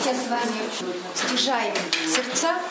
сейчас с вами стяжаем сердца.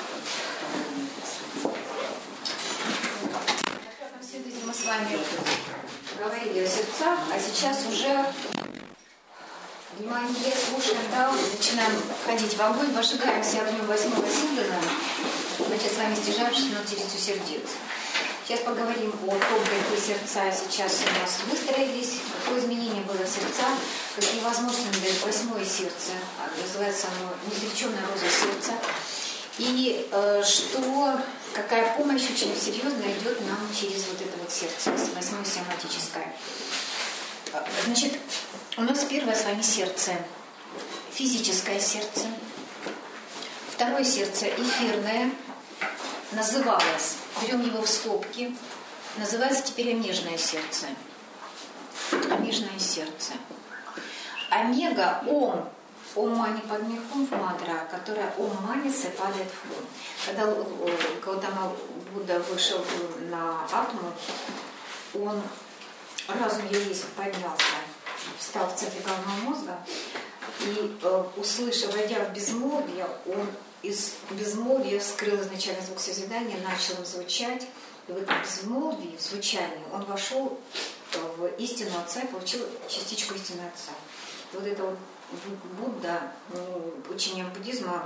На пятом синтезе мы с вами говорили о сердцах, а сейчас уже внимание, слушаем, да, начинаем входить в огонь, вожигаемся огнем 8-го синтеза. Мы сейчас с вами стяжаем 16 сердец. Сейчас поговорим о том, какие сердца сейчас у нас выстроились, какое изменение было в сердцах, какие возможности дает 8-е сердце, называется оно неизреченная роза сердца, и какая помощь очень серьезно идет нам через вот это вот сердце, 8-е соматическое. Значит, у нас первое с вами сердце, физическое сердце, второе сердце, эфирное, называлось, берем его в скобки, называется теперь омежное сердце. Омежное сердце. Омега, ом мани падмихум в мадра, которая ом манится, падает в хум. Когда Гаутама Будда вышел на атму, он разум елейский поднялся, встал в центре головного мозга и, услышав, войдя в безмолвие, он из безмолвия вскрыл изначально звук созидания, начал им звучать. И в этом безмолвии, в звучании, он вошел в истину Отца и получил частичку истины Отца. И вот это вот Будда, учение буддизма,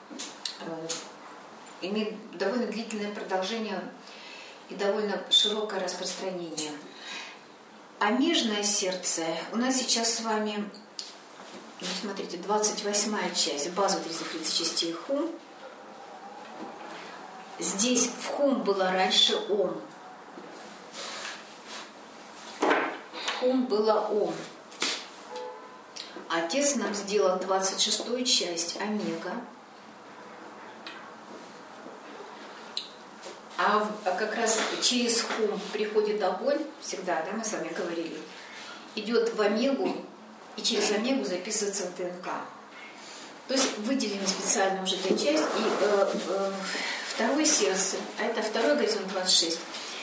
имеет довольно длительное продолжение и довольно широкое распространение. Омежное сердце у нас сейчас с вами, смотрите, 28-я часть, база 330 частей хум. Здесь в хум было раньше ом. В хум было ом. Отец нам сделал 26-ю часть омега. А как раз через хум приходит огонь, всегда, да, мы с вами говорили, идет в омегу, и через омегу записывается в ДНК. То есть выделена специально уже эта часть. И второе сердце, а это второй горизонт 26,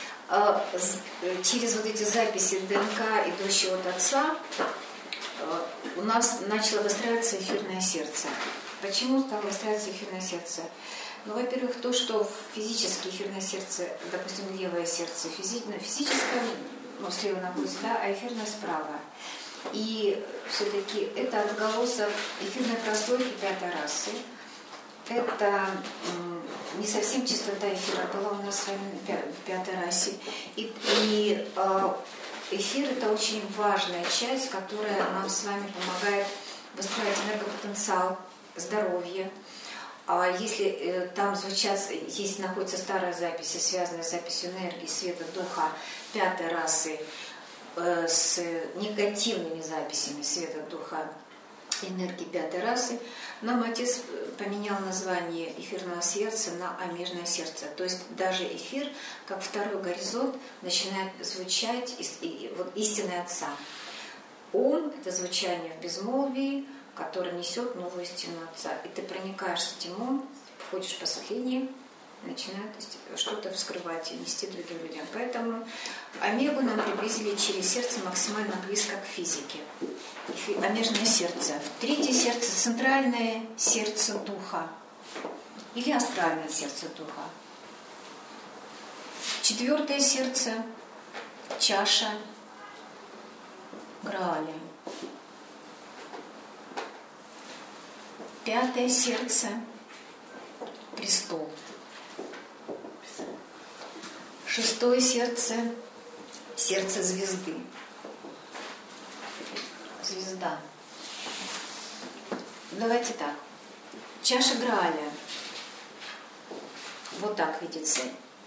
через вот эти записи ДНК, идущие от Отца, у нас начало выстраиваться эфирное сердце. Почему стало выстраиваться эфирное сердце? Ну, во-первых, то, что физически эфирное сердце, допустим, левое сердце физическое, ну, слева находится, да, а эфирное справа. И все-таки это отголосок эфирной прослойки пятой расы. Это не совсем чистота эфира была у нас с вами в пятой расе. И эфир — это очень важная часть, которая нам с вами помогает выстраивать энергопотенциал, здоровье. А если там звучат, если находятся старые записи, связанные с записью энергии, света, духа пятой расы, с негативными записями света, духа, энергии пятой расы, нам Отец поменял название эфирного сердца на омежное сердце. То есть даже эфир, как второй горизонт, начинает звучать вот истины Отца. Ом — это звучание в безмолвии, которое несет новую истину Отца. И ты проникаешь с этим ом, входишь в просветление, начинает что-то вскрывать и нести другим людям. Поэтому омегу нам приблизили через сердце максимально близко к физике. Омежное сердце. Третье сердце — центральное сердце духа. Или астральное сердце духа. Четвертое сердце — чаша Грааля. Пятое сердце — престол. Шестое сердце — сердце звезды. Звезда. Давайте так. Чаша Грааля. Вот так видится.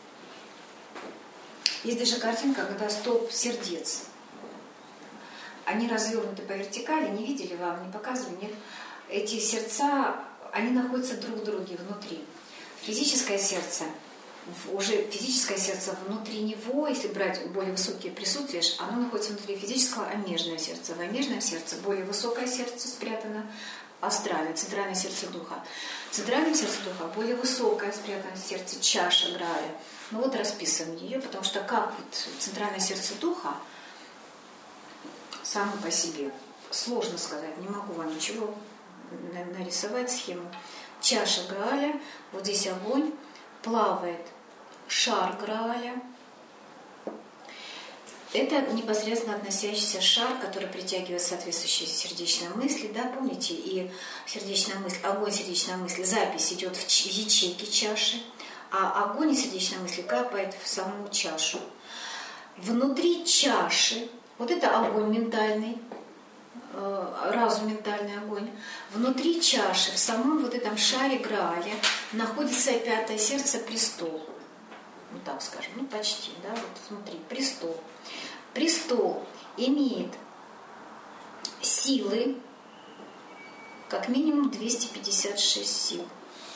Есть даже картинка, когда столб сердец. Они развернуты по вертикали. Не видели вам, не показывали? Нет. Эти сердца, они находятся друг в друге внутри. Физическое сердце, уже физическое сердце внутри него, если брать более высокие присутствия, оно находится внутри физического, омежное сердце. В омежном сердце более высокое сердце спрятано, астральное, центральное сердце духа. В центральном сердце духа более высокое спрятано сердце, чаша Грааля. Ну вот расписываем ее, потому что как вот центральное сердце духа само по себе, сложно сказать, не могу вам ничего нарисовать схему. Чаша Грааля, вот здесь огонь, плавает шар Грааля. Это непосредственно относящийся шар, который притягивает соответствующие сердечные мысли. Да, помните, и сердечная мысль, огонь сердечной мысли, запись идет в ячейки чаши, а огонь сердечной мысли капает в саму чашу. Внутри чаши, вот это огонь ментальный, разум ментальный огонь, внутри чаши, в самом вот этом шаре Грааля находится пятое сердце, престол. Ну так скажем, ну почти, да, вот внутри престол. Престол имеет силы, как минимум 256 сил.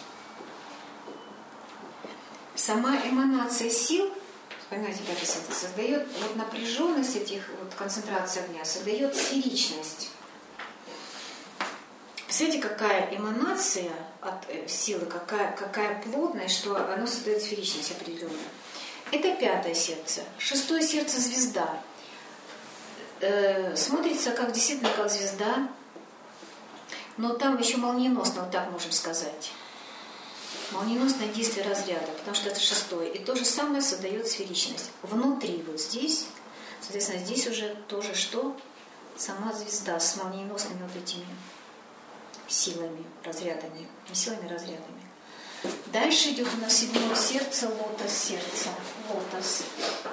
Сама эманация сил, понимаете, как это создает, вот напряженность этих, вот концентрация огня, создает сферичность. Представляете, какая эманация от силы, какая плотность, что оно создает сферичность определенную. Это пятое сердце. Шестое сердце — звезда. Смотрится как действительно как звезда, но там еще молниеносно, вот так можем сказать. Молниеносное действие разряда, потому что это шестое. И то же самое создает сферичность. Внутри, вот здесь, соответственно, здесь уже тоже что? Сама звезда с молниеносными вот этими силами, разрядами. Не силами, а разрядами. Дальше идет у нас седьмое сердце, лотос сердца. Лотос.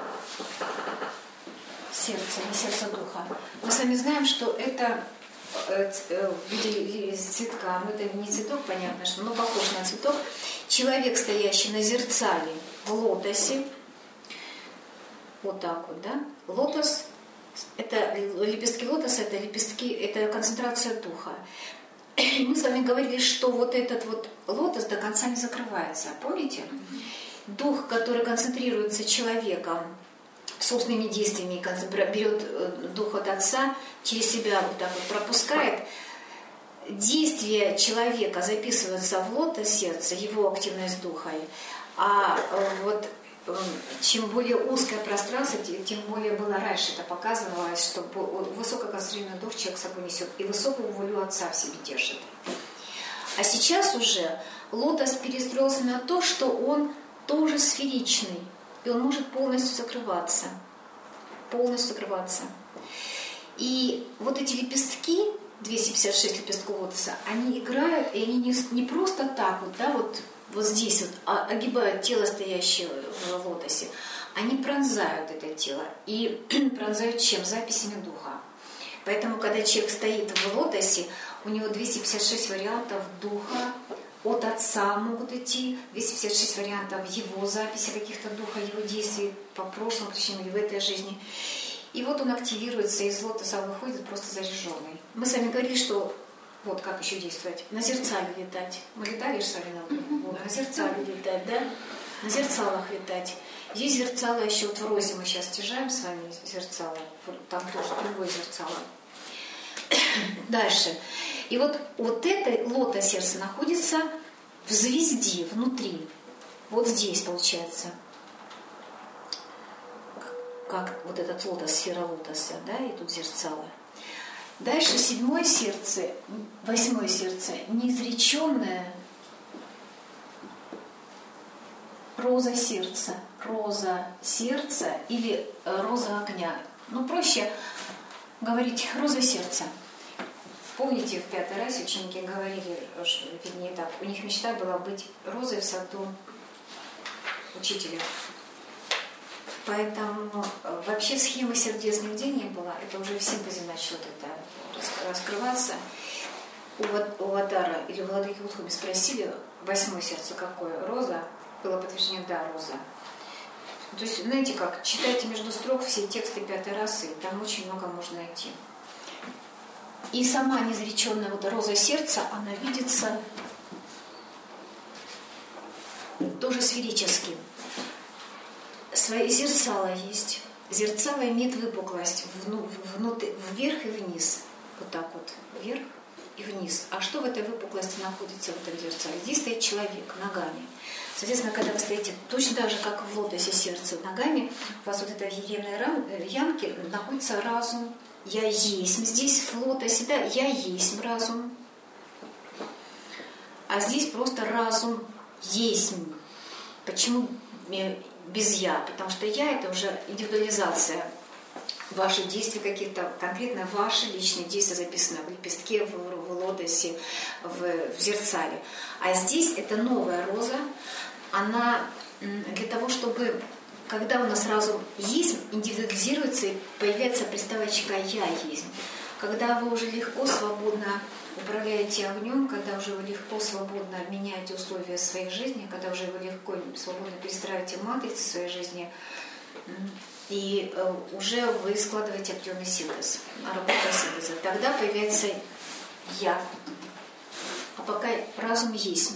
Сердце, не сердце духа. Мы с вами знаем, что это в виде цветка, но это не цветок, понятно, что, но похож на цветок. Человек, стоящий на зерцале в лотосе, вот так вот, да? Лотос, это лепестки лотоса, это лепестки, это концентрация духа. И мы с вами говорили, что вот этот вот лотос до конца не закрывается, помните? Дух, который концентрируется человеком собственными действиями, берет дух от Отца, через себя вот так вот пропускает. Действия человека записываются в лотос сердца, его активность духа. А вот чем более узкое пространство, тем более было раньше это показывалось, что высококонцентрированный дух человек с собой несет и высокую волю Отца в себе держит. А сейчас уже лотос перестроился на то, что он тоже сферичный. И он может полностью закрываться. Полностью закрываться. И вот эти лепестки, 256 лепестков лотоса, они играют, и они не просто так вот, да, вот здесь вот огибают тело, стоящее в лотосе. Они пронзают это тело. И пронзают чем? Записями духа. Поэтому, когда человек стоит в лотосе, у него 256 вариантов духа, от Отца могут идти, 256 вариантов его записи каких-то духа, его действий по прошлому, причем или в этой жизни. И вот он активируется, из лотоса выходит просто заряженный. Мы с вами говорили, что вот как еще действовать. На зерцале летать. Мы летали же с вами на зерцале летать, да? На зерцалах летать. Есть зерцало еще, вот в Розе мы сейчас стяжаем с вами зерцало. Там тоже другое зерцало. Дальше. И вот это лотос сердца находится в звезде, внутри. Вот здесь получается. Как вот этот лотос, сфера лотоса, да, и тут зерцало. Дальше седьмое сердце, восьмое сердце, неизреченное роза сердца. Роза сердца или роза огня. Ну, проще говорить роза сердца. Помните, в 5-й расе ученики говорили, вернее так, у них мечта была быть розой в саду учителя. Поэтому вообще схема сердец нигде не была. Это уже в синтезе начало это раскрываться. У Вадара или у владыки Удхуби спросили, 8-е сердце какое? Роза? Было подтверждение, да, роза. То есть, знаете как, читайте между строк все тексты 5-й расы, там очень много можно найти. И сама неизреченная вот роза сердца, она видится тоже сферически. Свои зерцало есть. Зерцало имеет выпуклость вверх и вниз. Вот так вот, вверх и вниз. А что в этой выпуклости находится, в этом зерцале? Здесь стоит человек ногами. Соответственно, когда вы стоите точно так же, как в лотосе сердца ногами, у вас вот это в еремной ямке находится разум. Я есть здесь в лотосе, да, я есть разум. А здесь просто разум есть. Почему без «я»? Потому что «я» — это уже индивидуализация. Ваши действия какие-то, конкретно ваши личные действия записаны в лепестке, в лотосе, в зерцале. А здесь это новая роза, она для того, чтобы, когда у нас разум есть, индивидуализируется и появляется приставочка «я есть». Когда вы уже легко, свободно управляете огнем, когда уже вы легко, свободно меняете условия своей жизни, когда уже вы легко, свободно перестраиваете матрицы своей жизни, и уже вы складываете определенный синтез, работа синтеза. Тогда появляется «я». А пока разум есть.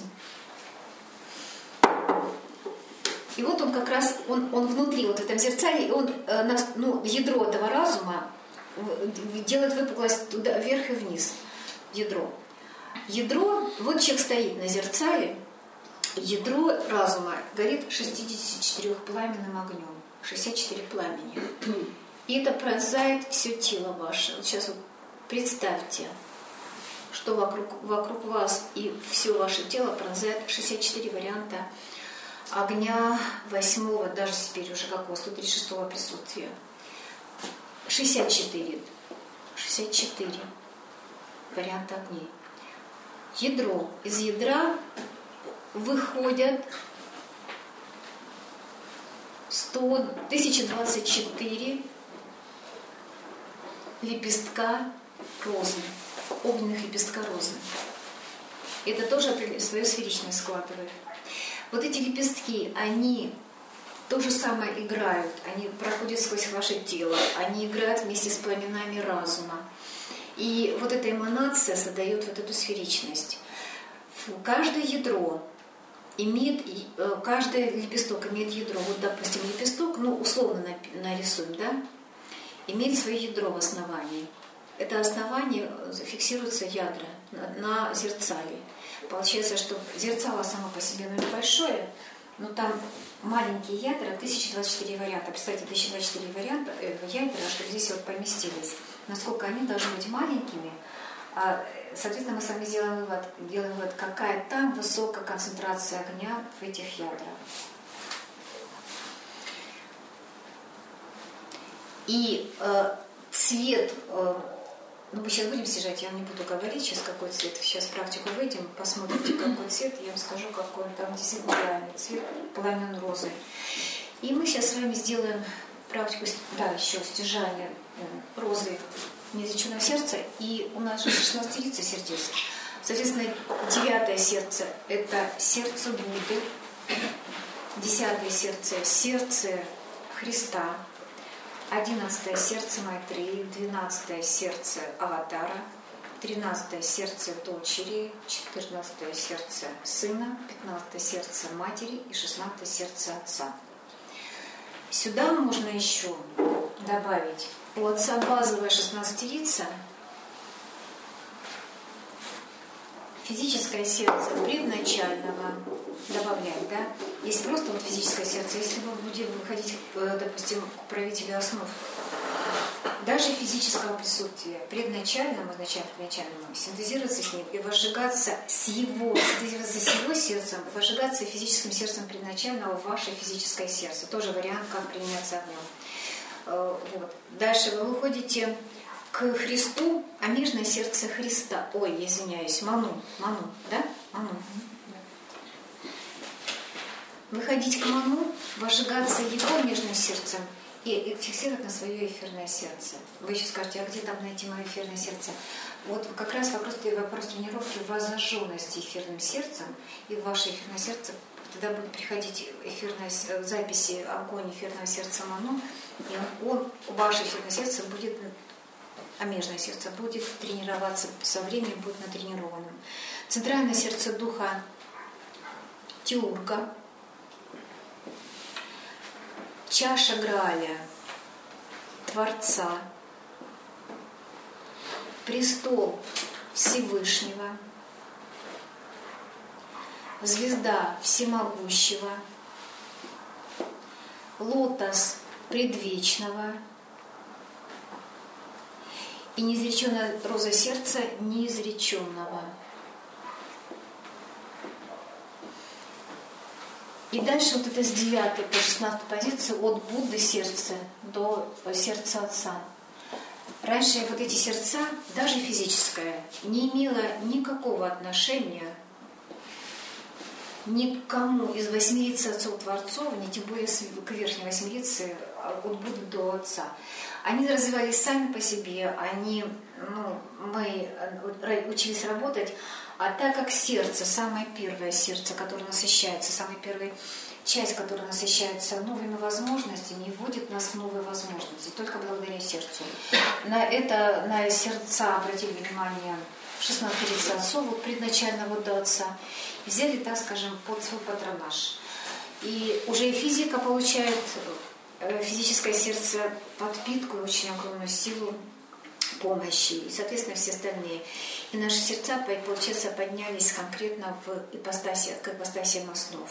И вот он как раз, он внутри, вот в этом зерцале, и он, ядро этого разума делает выпуклость туда, вверх и вниз. Ядро. Ядро, вот человек стоит на зерцале, ядро разума горит 64-пламенным огнем. 64 пламени. И это пронзает все тело ваше. Вот сейчас вот представьте, что вокруг вас и все ваше тело пронзает 64 варианта огня 8-го, даже теперь уже какого, 136-го присутствия. 64 варианта огней. Ядро. Из ядра выходят 1024 лепестка розы, огненных лепестка розы. Это тоже свое сферичное складывает. Вот эти лепестки, они то же самое играют, они проходят сквозь ваше тело, они играют вместе с пламенами разума. И вот эта эманация создает вот эту сферичность. Каждое ядро имеет, каждый лепесток имеет ядро. Вот, допустим, лепесток, условно нарисуем, да, имеет свое ядро в основании. Это основание фиксируется ядра на зерцале. Получается, что зерцало само по себе небольшое, но там маленькие ядра, 1024 варианта. Представьте, 1024 варианта ядра, что здесь вот поместились. Насколько они должны быть маленькими. Соответственно, мы с вами делаем вывод, какая там высокая концентрация огня в этих ядрах. И цвет, мы сейчас будем снижать, я вам не буду говорить сейчас, какой цвет. Сейчас в практику выйдем, посмотрите, какой цвет, я вам скажу, какой там действительно реальный цвет пламен розы. И мы сейчас с вами сделаем практику, еще стяжание розы неизреченного сердца, и у нас же 16 лица сердец. Соответственно, 9 сердце – это сердце Будды, 10 сердце – сердце Христа, 11 сердце Майтреи, 12 сердце Аватара, 13 сердце дочери, 14 сердце сына, 15 сердце матери и 16 сердце отца. Сюда можно еще добавить у отца базовая 16-лица, физическое сердце предначального добавлять, да? Есть просто физическое сердце. Если мы будем выходить, допустим, к правителю основ, даже физического присутствия предначальному, предначальному, синтезироваться с ним и возжигаться с его сердцем, возжигаться физическим сердцем предначального в ваше физическое сердце. Тоже вариант, как применяться огнем. Вот. Дальше вы выходите к Христу, а нежное сердце Христа. Ой, извиняюсь, Ману, да? Ману. Выходить к Ману, возжигаться его нежным сердцем и фиксировать на свое эфирное сердце. Вы еще скажете, а где там найти мое эфирное сердце? Вот как раз вопрос тренировки в зажженности эфирным сердцем, и в ваше эфирное сердце тогда будет приходить записи огонь эфирного сердца Ману, и ваше эфирное сердце будет, амежное сердце будет тренироваться со временем, будет натренированным. Центральное сердце духа Тиурга, чаша Грааля Творца, престол Всевышнего, звезда Всемогущего, лотос Предвечного и неизреченная роза сердца неизреченного. И дальше вот это с 9 по 16 позиции от Будды сердца до сердца Отца. Раньше вот эти сердца, даже физическое, не имело никакого отношения ни к кому из восьмирицы отцов-творцов, ни тем более к верхней восьмирице, от Будды до Отца. Они развивались сами по себе, мы учились работать, а так как сердце, самое первое сердце, которое насыщается, самая первая часть, которая насыщается новыми возможностями и вводит нас в новые возможности, только благодаря сердцу. На сердца обратили внимание 16 отцов, вот предначально вот до Отца, взяли, так скажем, под свой патронаж. И уже и физика получает, физическое сердце, подпитку, очень огромную силу помощи, и, соответственно, все остальные. И наши сердца, получается, поднялись конкретно к ипостасиям основ.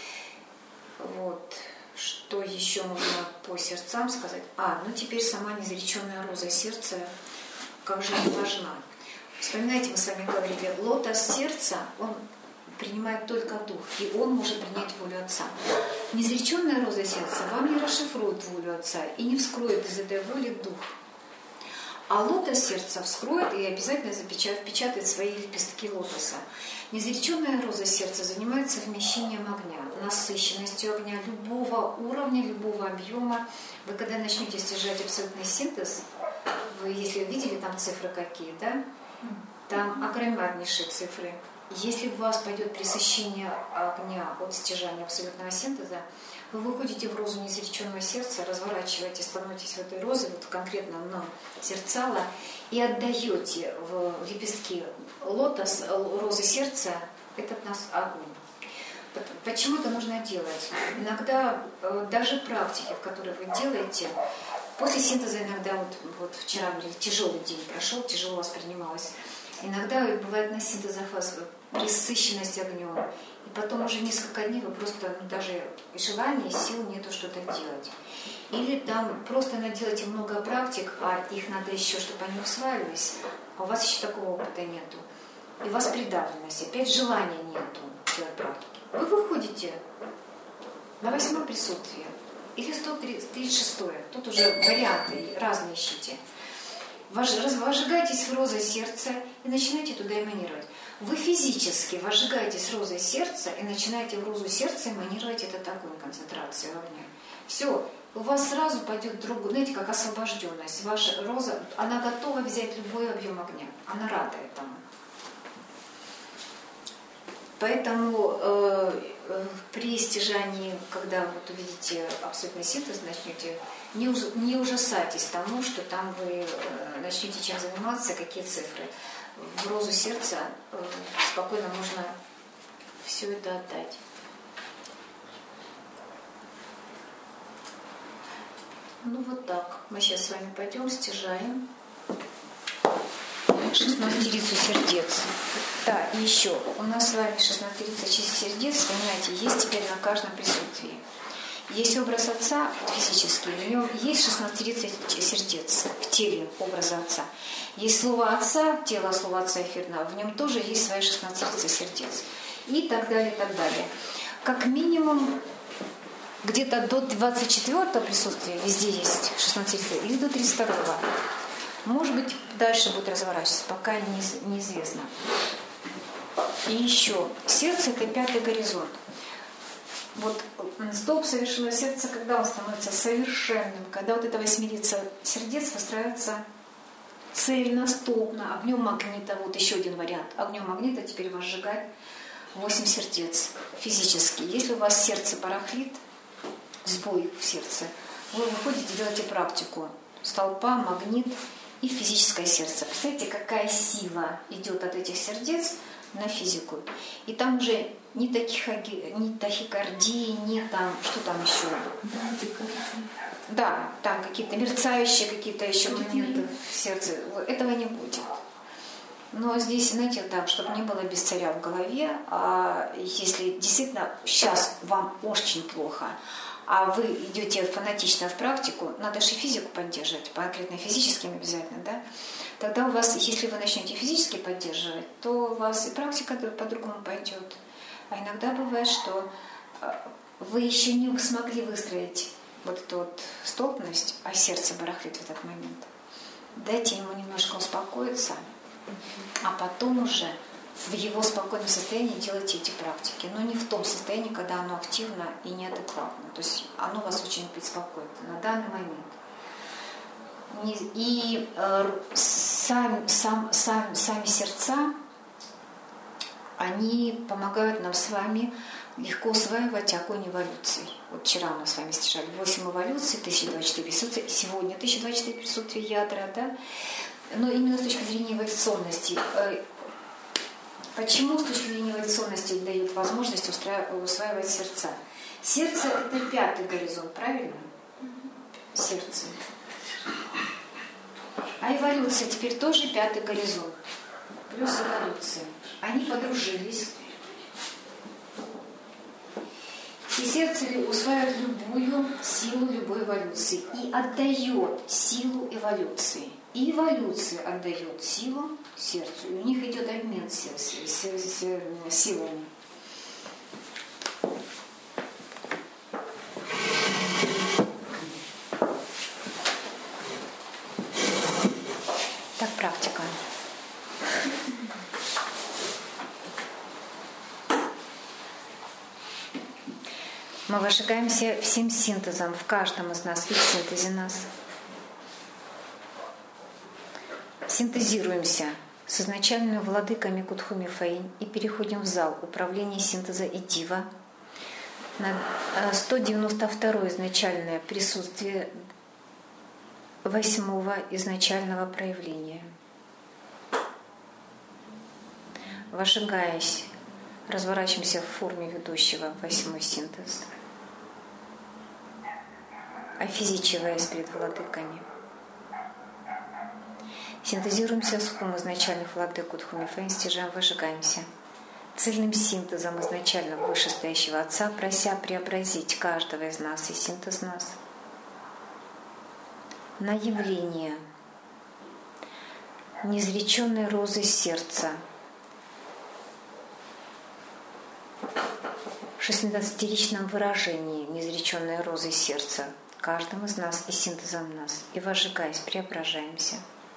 Вот. Что еще можно по сердцам сказать? Теперь сама неизреченная роза сердца, как же не важна. Вспоминайте, мы с вами говорили, лотос сердца, он принимает только дух, и он может принять волю Отца. Неизреченная роза сердца вам не расшифрует волю Отца и не вскроет из этой воли дух. А лотос сердца вскроет и обязательно впечатает свои лепестки лотоса. Неизреченная роза сердца занимается вмещением огня, насыщенностью огня любого уровня, любого объема. Вы когда начнете стяжать абсолютный синтез, вы, если видели там цифры какие, да? Там огромнейшие цифры. Если у вас пойдет пресыщение огня от стяжания абсолютного синтеза, вы выходите в розу неизреченного сердца, разворачиваете, становитесь в этой розе, вот конкретно на сердцало, и отдаете в лепестки лотос, розы сердца, этот нас огонь. Почему это нужно делать? Иногда даже практики, в которые вы делаете, после синтеза иногда, вот вчера говорили, тяжелый день прошел, тяжело воспринималось. Иногда бывает на синтезах у вас пресыщенность огнем, и потом уже несколько дней вы просто даже желания и сил нету что-то делать. Или там просто наделаете много практик, а их надо еще, чтобы они усваивались, а у вас еще такого опыта нету. И у вас придавленность, опять желания нету делать практики. Вы выходите на 8 присутствие или 136, тут уже варианты разные ищите. Вожигаетесь в розой сердца и начинаете туда эманировать. Вы физически вожигаетесь розой сердца и начинаете в розу сердца эманировать этот огонь, концентрацию огня. Все, у вас сразу пойдет другой, знаете, как освобожденность. Ваша роза, она готова взять любой объем огня. Она рада этому. Поэтому при стяжании, когда вот увидите абсолютный синтез, начнете, не ужасайтесь тому, что там вы начнете чем заниматься, какие цифры. В розу сердца спокойно можно все это отдать. Ну вот так. Мы сейчас с вами пойдем, стяжаем 16-рицу сердец. Да, и еще. У нас с вами 16-рица сердец, вспоминайте, есть теперь на каждом присутствии. Есть образ Отца физический, в нем есть 16-рица сердец в теле образа Отца. Есть слово Отца, тело слова Отца эфирного, в нем тоже есть свои 16-рица сердец. И так далее, и так далее. Как минимум, где-то до 24-го присутствия везде есть 16-рица, или до 32-го. Может быть, дальше будет разворачиваться, пока неизвестно. И еще, сердце – это 5-й горизонт. Вот столб совершенного сердца, когда он становится совершенным, когда вот эта 8-рица сердец выстраивается цельно, столбно, огнем магнита, вот еще один вариант, огнем магнита теперь вас сжигать 8 сердец физически. Если у вас сердце барахлит, сбой в сердце, вы выходите, делаете практику столпа, магнит и физическое сердце. Представляете, какая сила идет от этих сердец на физику. И там уже ни тахикардии, ни там, что там еще? Да, там какие-то мерцающие какие-то еще моменты в сердце. Этого не будет. Но здесь, знаете, так, чтобы не было без царя в голове, а если действительно сейчас вам очень плохо, а вы идете фанатично в практику, надо же физику поддерживать, конкретно физическим обязательно, да? Тогда у вас, если вы начнете физически поддерживать, то у вас и практика по-другому пойдет. А иногда бывает, что вы еще не смогли выстроить вот эту вот столбность, а сердце барахлит в этот момент. Дайте ему немножко успокоиться, а потом уже в его спокойном состоянии делайте эти практики. Но не в том состоянии, когда оно активно и неадекватно. То есть оно вас очень беспокоит на данный момент. И сами сердца, они помогают нам с вами легко усваивать огонь эволюции. Вот вчера мы с вами стяжали 8 эволюций, 1024 присутствия, сегодня 1024 присутствия ядра, да? Но именно с точки зрения эволюционности. Почему с точки зрения эволюционности дают возможность усваивать сердца? Сердце – это 5-й горизонт, правильно? Сердце. А эволюция теперь тоже 5-й горизонт. Плюс эволюция. Они подружились. И сердце усваивает любую силу любой эволюции и отдает силу эволюции. И эволюция отдает силу сердцу. И у них идет обмен силами. Так практика. Мы выжигаемся всем синтезом в каждом из нас и в синтезе нас. Синтезируемся с изначальными владыками Кутхуми Фаинь и переходим в зал управления синтеза и дива. На 192 изначальное присутствие 8-го изначального проявления. Вожигаясь, разворачиваемся в форме ведущего 8-й синтез, офизичиваясь перед владыками. Синтезируемся с хум изначальных владык Кутхуми Фаинь, стяжаем, выжигаемся цельным синтезом изначально вышестоящего Отца, прося преобразить каждого из нас и синтез нас на явление неизреченной розы сердца, 16-ричном выражении неизреченной розы сердца каждым из нас и синтезом нас, и вожигаясь, преображаемся.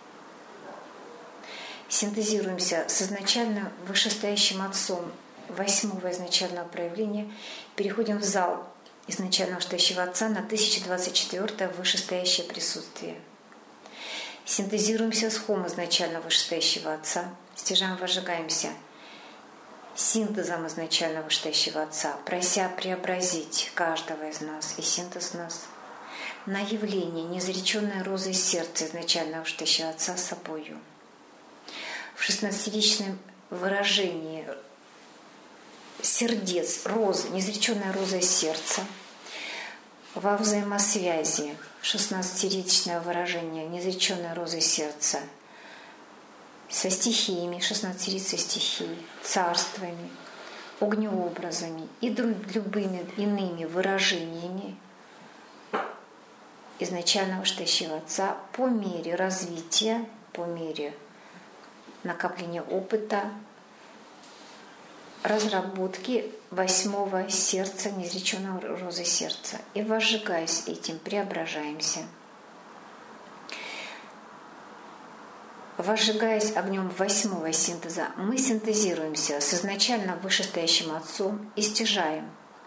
Синтезируемся с изначально вышестоящим Отцом 8-го изначального проявления, переходим в зал изначально вышестоящего Отца на 1024-е вышестоящее присутствие. Синтезируемся с хум изначально вышестоящего Отца, стяжаем, вожигаемся синтезом изначально вышестоящего Отца, прося преобразить каждого из нас и синтез нас на явление неизреченной розы сердца изначально вышестоящего Отца собою. В 16-ричном выражении сердец, розы, неизреченная роза сердца, во взаимосвязи 16-ричное выражение неизреченной розы сердца со стихиями, 16-рицей стихий, царствами, огнеобразами и любыми иными выражениями изначального вышестоящего Отца по мере развития, по мере накопления опыта, разработки 8-го сердца, неизреченного розы сердца. И возжигаясь этим, преображаемся. Возжигаясь огнем 8-го синтеза, мы синтезируемся с изначально вышестоящим Отцом и стяжаем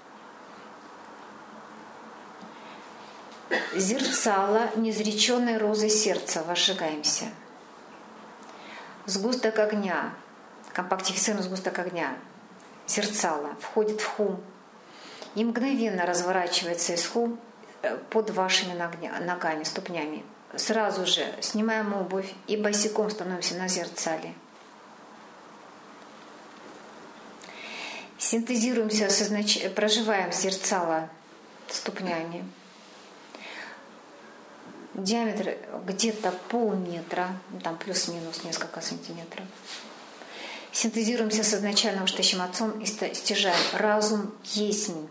зерцало неизреченной розы сердца, возжигаемся. Сгусток огня, компактифицированный сгусток огня, зерцало, входит в хум и мгновенно разворачивается из хум под вашими ногами, ступнями. Сразу же снимаем обувь и босиком становимся на зерцале. Синтезируемся, проживаем зерцало ступнями. Диаметр где-то полметра, там плюс-минус несколько сантиметров. Синтезируемся с изначально вышестоящим Отцом и стяжаем разум есмь.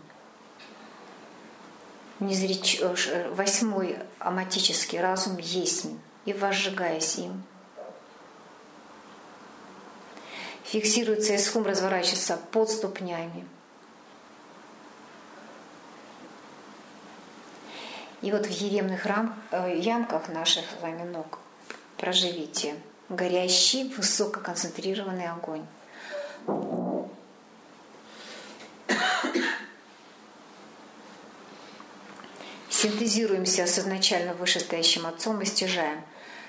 8-й аматический разум есмь. И возжигаясь им. Фиксируется и схум разворачивается под ступнями. И вот в еремных ямках наших с вами ног проживите горящий, высококонцентрированный огонь. Синтезируемся с изначально вышестоящим Отцом и стяжаем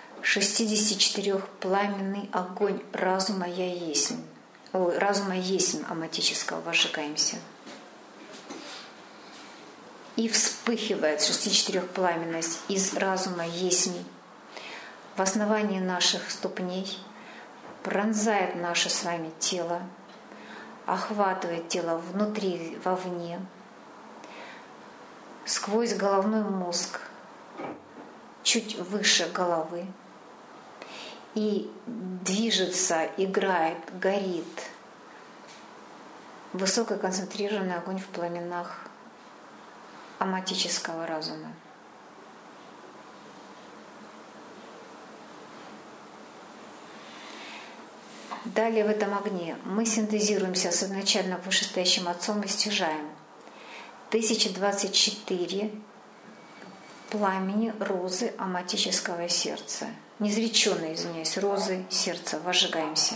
64-пламенный огонь разума я есть. Разума есть аматического возжигаемся. И вспыхивает 64-пламенность из разума есть в основании наших ступней, пронзает наше с вами тело, охватывает тело внутри, вовне, сквозь головной мозг, чуть выше головы, и движется, играет, горит высококонцентрированный огонь в пламенах аматического разума. Далее в этом огне мы синтезируемся с изначально вышестоящим Отцом и стяжаем 1024 пламени розы аматического сердца. Неизреченные, извиняюсь, розы сердца. Возжигаемся.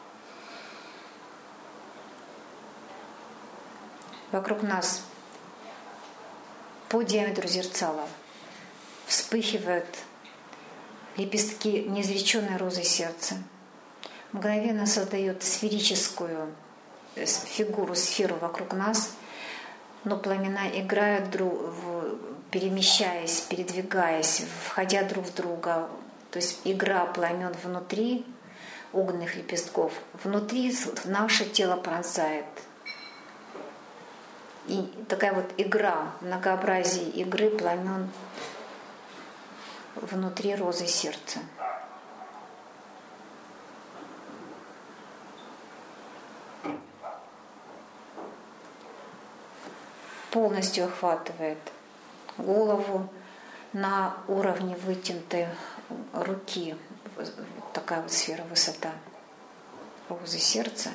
Вокруг нас по диаметру зерцала вспыхивают лепестки неизреченной розы сердца. Мгновенно создает сферическую фигуру, сферу вокруг нас, но пламена играют, перемещаясь, передвигаясь, входя друг в друга. То есть игра пламен внутри огненных лепестков, внутри наше тело пронзает. И такая вот игра, многообразие игры пламен внутри розы сердца. Полностью охватывает голову на уровне вытянутой руки. Вот такая вот сфера, высота розы сердца.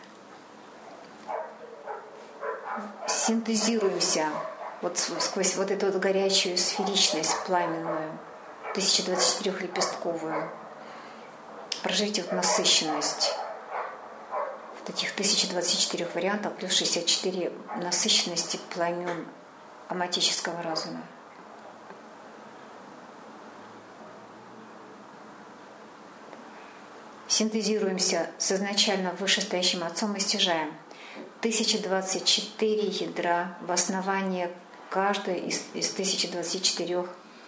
Синтезируемся вот сквозь вот эту вот горячую сферичность пламенную, 1024-лепестковую. Проживите вот насыщенность вот этих 1024 вариантов плюс 64 насыщенности пламен аматического разума. Синтезируемся с изначально вышестоящим Отцом и стяжаем 1024 ядра в основании каждой из 1024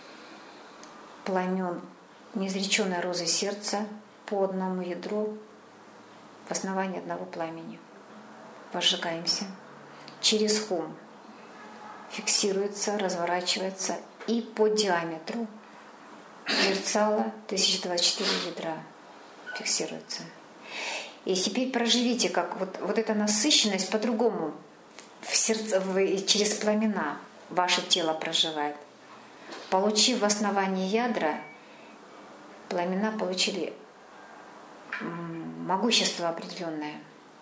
пламен неизреченной розы сердца по одному ядру в основании одного пламени. Возжигаемся. Через хум фиксируется, разворачивается и по диаметру зерцала 1024 ядра фиксируется. И теперь проживите, как вот эта насыщенность по-другому в сердце, через пламена ваше тело проживает. Получив в основании ядра, пламена получили могущество определенное.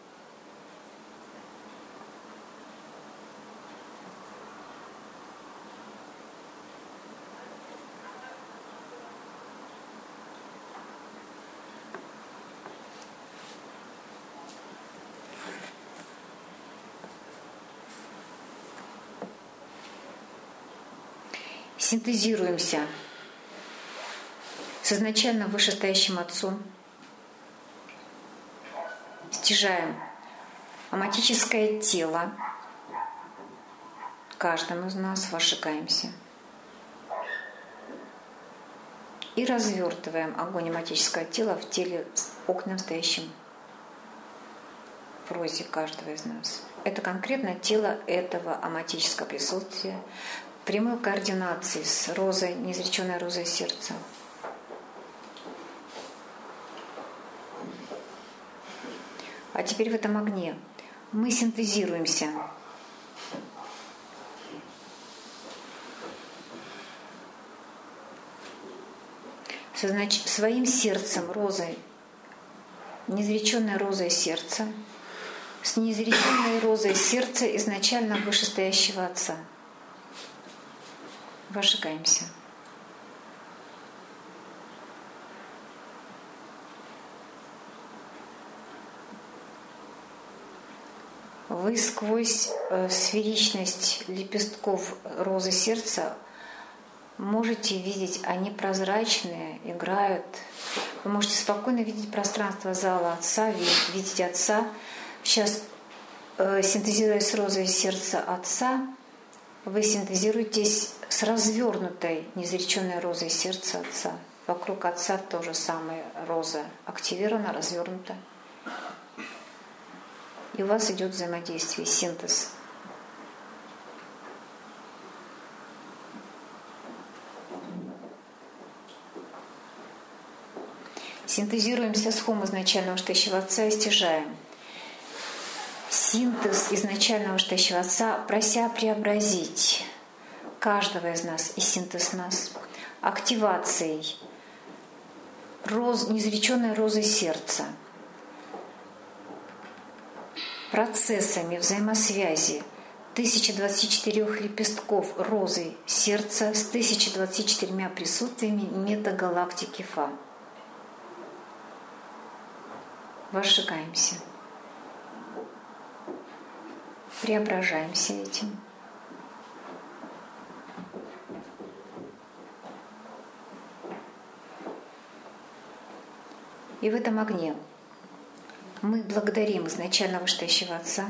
Синтезируемся с изначально вышестоящим Отцом, стяжаем аматическое тело, каждому из нас возжигаемся и развертываем огонь аматического тела в теле огненным стоящим в розе каждого из нас. Это конкретно тело этого аматического присутствия, прямой координации с розой, неизреченной розой сердца. А теперь в этом огне мы синтезируемся своим сердцем, розой, неизреченной розой сердца, с неизреченной розой сердца изначально вышестоящего Отца. Выжигаемся. Вы сквозь сферичность лепестков розы сердца можете видеть, они прозрачные, играют. Вы можете спокойно видеть пространство зала Отца, видеть Отца. Сейчас, синтезируя с розой сердца Отца, вы синтезируетесь с развернутой, неизреченной розой сердца Отца. Вокруг Отца то же самое, роза активирована, развернута. И у вас идет взаимодействие, синтез. Синтезируемся с хом изначального штащего Отца и стяжаем. Синтез изначального штащего Отца, прося преобразить каждого из нас и синтез нас активацией неизреченной розы сердца, процессами взаимосвязи 1024 лепестков розы сердца с 1024 присутствиями метагалактики Фа. Возжигаемся. Преображаемся этим. И в этом огне мы благодарим изначального штащего Отца,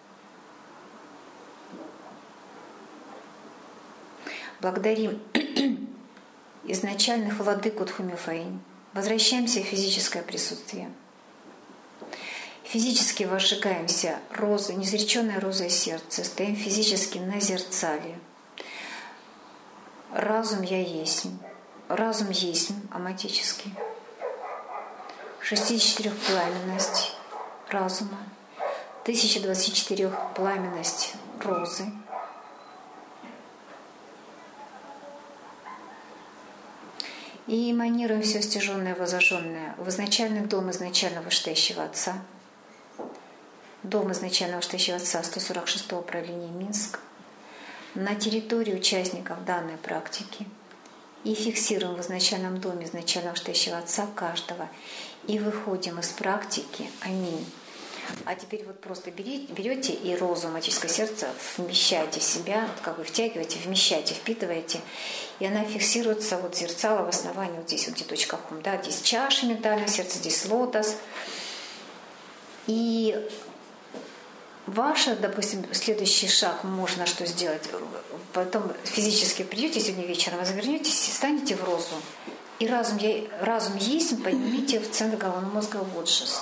благодарим изначальных владык Утхумифаинь, возвращаемся в физическое присутствие. Физически возжигаемся розой, неизреченной розой сердца, стоим физически на зерцале. Разум я есть. Разум есть аматический. 64 пламенность разума, 1024 пламенность розы. И эманируем все стяженное, возожженное в изначальный дом изначального штащего Отца, дом изначального штащего Отца 146-го правления Минск, на территории участников данной практики и фиксируем в изначальном доме изначального штащего Отца каждого и выходим из практики. Аминь. А теперь вот просто берете и розу магическое сердце вмещаете в себя, как бы втягиваете, вмещаете, впитываете, и она фиксируется вот зерцало в основании, вот здесь вот где точка хум, да, здесь чаша ментального сердца, здесь лотос. И ваш, допустим, следующий шаг можно что сделать? Потом физически придете сегодня вечером, развернетесь, станете в розу. И разум есть, поднимите в центр головного мозга вот жест.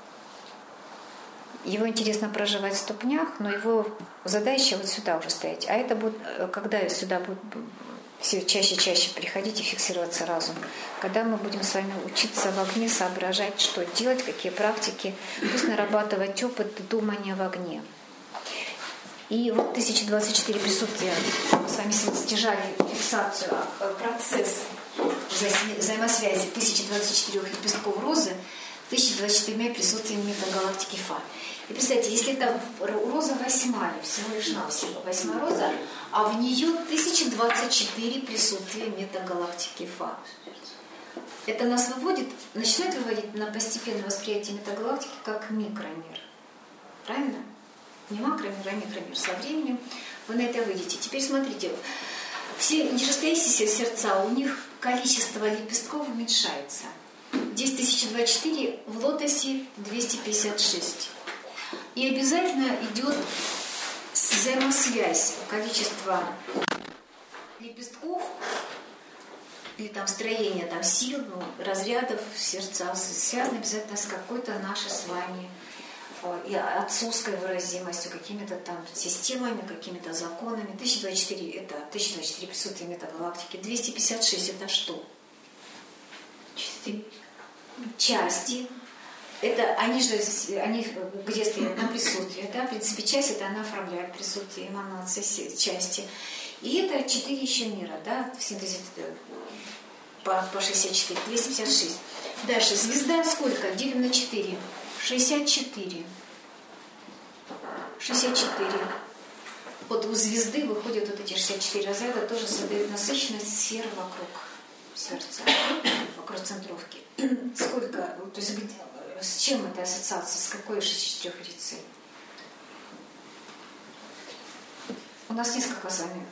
Его интересно проживать в ступнях, но его задача вот сюда уже стоять. А это будет, когда сюда будет все чаще и чаще приходить и фиксироваться разум. Когда мы будем с вами учиться в огне, соображать, что делать, какие практики, то есть нарабатывать опыт думания в огне. И вот 1024 присутствия мы с вами стяжали фиксацию, процесс взаимосвязи 1024 лепестков розы, 1024 присутствиями метагалактики Фа. И представьте, если это роза 8-я, всего лишь навсего 8-я роза, а в нее 1024 присутствия метагалактики Фа. Это нас начинает выводить на постепенное восприятие метагалактики как микромир. Правильно? Не макромир, а микромир. Со временем вы на это выйдете. Теперь смотрите, все нижестоящиеся сердца, у них количество лепестков уменьшается. Здесь 1024, в лотосе 256. И обязательно идет взаимосвязь количества лепестков или там строение там, сил, разрядов сердца связано обязательно с какой-то нашей с вами и отцовской выразимостью, какими-то там системами, какими-то законами. 1024 это 1024 присутствия метагалактики. 256 это что? Части. Это они где стоят на присутствие, да, в принципе, часть это она оформляет присутствие, эманации части. И это 4 еще мира, да, в синтезе по 64, 256. Дальше, звезда сколько? Делим на 4. 64. 64. вот у звезды выходят вот эти 64 разряда, тоже создают насыщенность сфер вокруг сердца, вокруг центровки. Сколько, то есть с чем эта ассоциация, с какой 64-рицей? У нас несколько с вами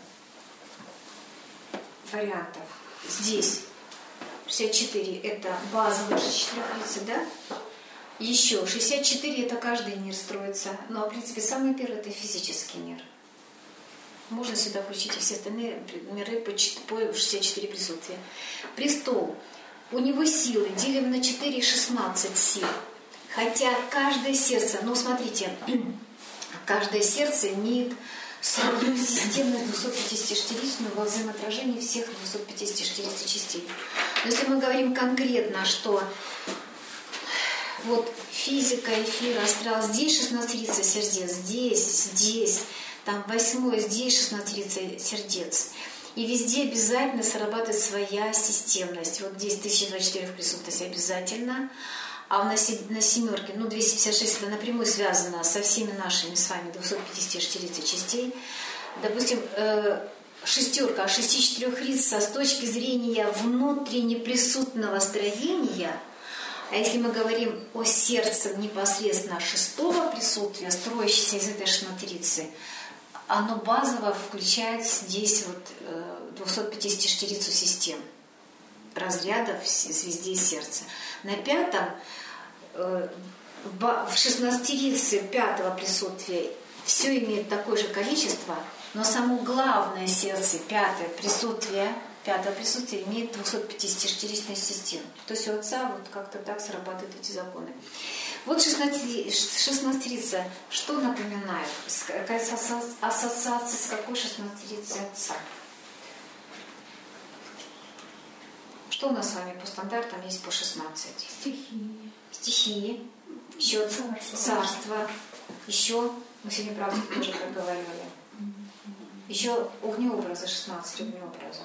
вариантов. Здесь 64 это базовая 64-рица, да? Еще 64 это каждый мир строится. Но, в принципе, самый первый это физический мир. Можно сюда включить и все остальные миры по 64 присутствия. Престол. У него силы делим на 4, 16 сил. Хотя каждое сердце, ну смотрите, каждое сердце имеет свою системность 254 во взаимоотражении всех 254 частей. Но если мы говорим конкретно, что вот физика, эфир, астрал, здесь 16 рица сердец, здесь, там 8, здесь 16 рица сердец. И везде обязательно срабатывает своя системность. Вот здесь 1024 в присутствии обязательно. А на семерке, 256 это напрямую связано со всеми нашими с вами 254 частей. Допустим, шестерка, 64 рица с точки зрения внутреннеприсутного строения. А если мы говорим о сердце непосредственно шестого присутствия, строящейся из этой 16-рицы, оно базово включает здесь вот 254 систем, разрядов звезде сердца. На пятом, в 16-рице пятого присутствия все имеет такое же количество, но само главное сердце, пятое присутствие имеет 254 систем. То есть у Отца вот как-то так срабатывают эти законы. Вот 16-рица, что напоминает? Ассоциация с какой 16-рицей Отца? Что у нас с вами по стандартам есть по 16? Стихии. Еще царство. Еще, мы сегодня, правда, тоже проговаривали. Еще огнеобразы, 16 огнеобразов.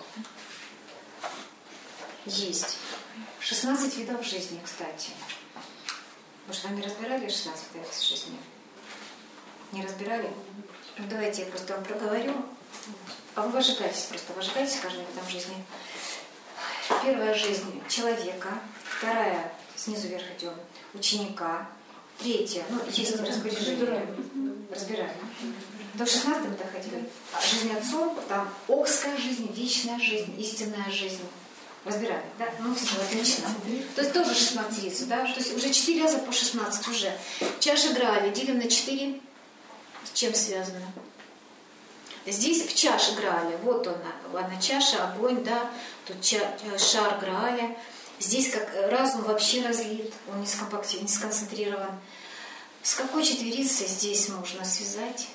Есть. 16 видов жизни, кстати. Вы же вами разбирали 16 видов жизни? Не разбирали? Ну, давайте я просто вам проговорю. А вы вожигайтесь каждым видом жизни. Первая жизнь человека, вторая, снизу вверх идем, ученика, третья, есть распоряжение. Разбирали. До 16 мы доходили. Жизнь отцом, там окская жизнь, вечная жизнь, истинная жизнь. Разбирали, да? Все, отлично. То есть тоже 16 риц, да? То есть уже 4 раза по 16 уже. Чаша Грааля делим на 4. С чем связано? Здесь в чаше Грааля, вот она чаша, огонь, да? Тут шар Грааля. Здесь как разум вообще разлит, он не сконцентрирован. С какой четверицей здесь можно связать?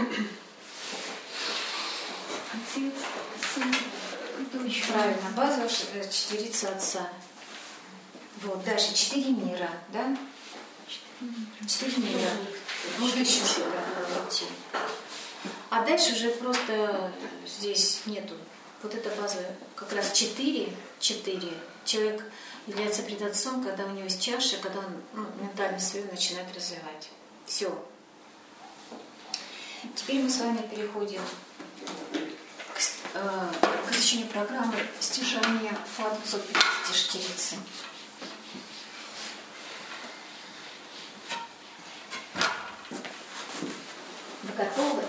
Отец, сын. Правильно, базовая четверица Отца. Вот, дальше 4 мира, да? 4 мира. Можно еще идти. А дальше уже просто здесь нету. Вот это базовая, как раз 4. Человек является пред Отцом, когда у него есть чаша, когда он ментальную свою начинает развивать. Все. Теперь мы с вами переходим к изучению программы стяжания ФА 254. Вы готовы?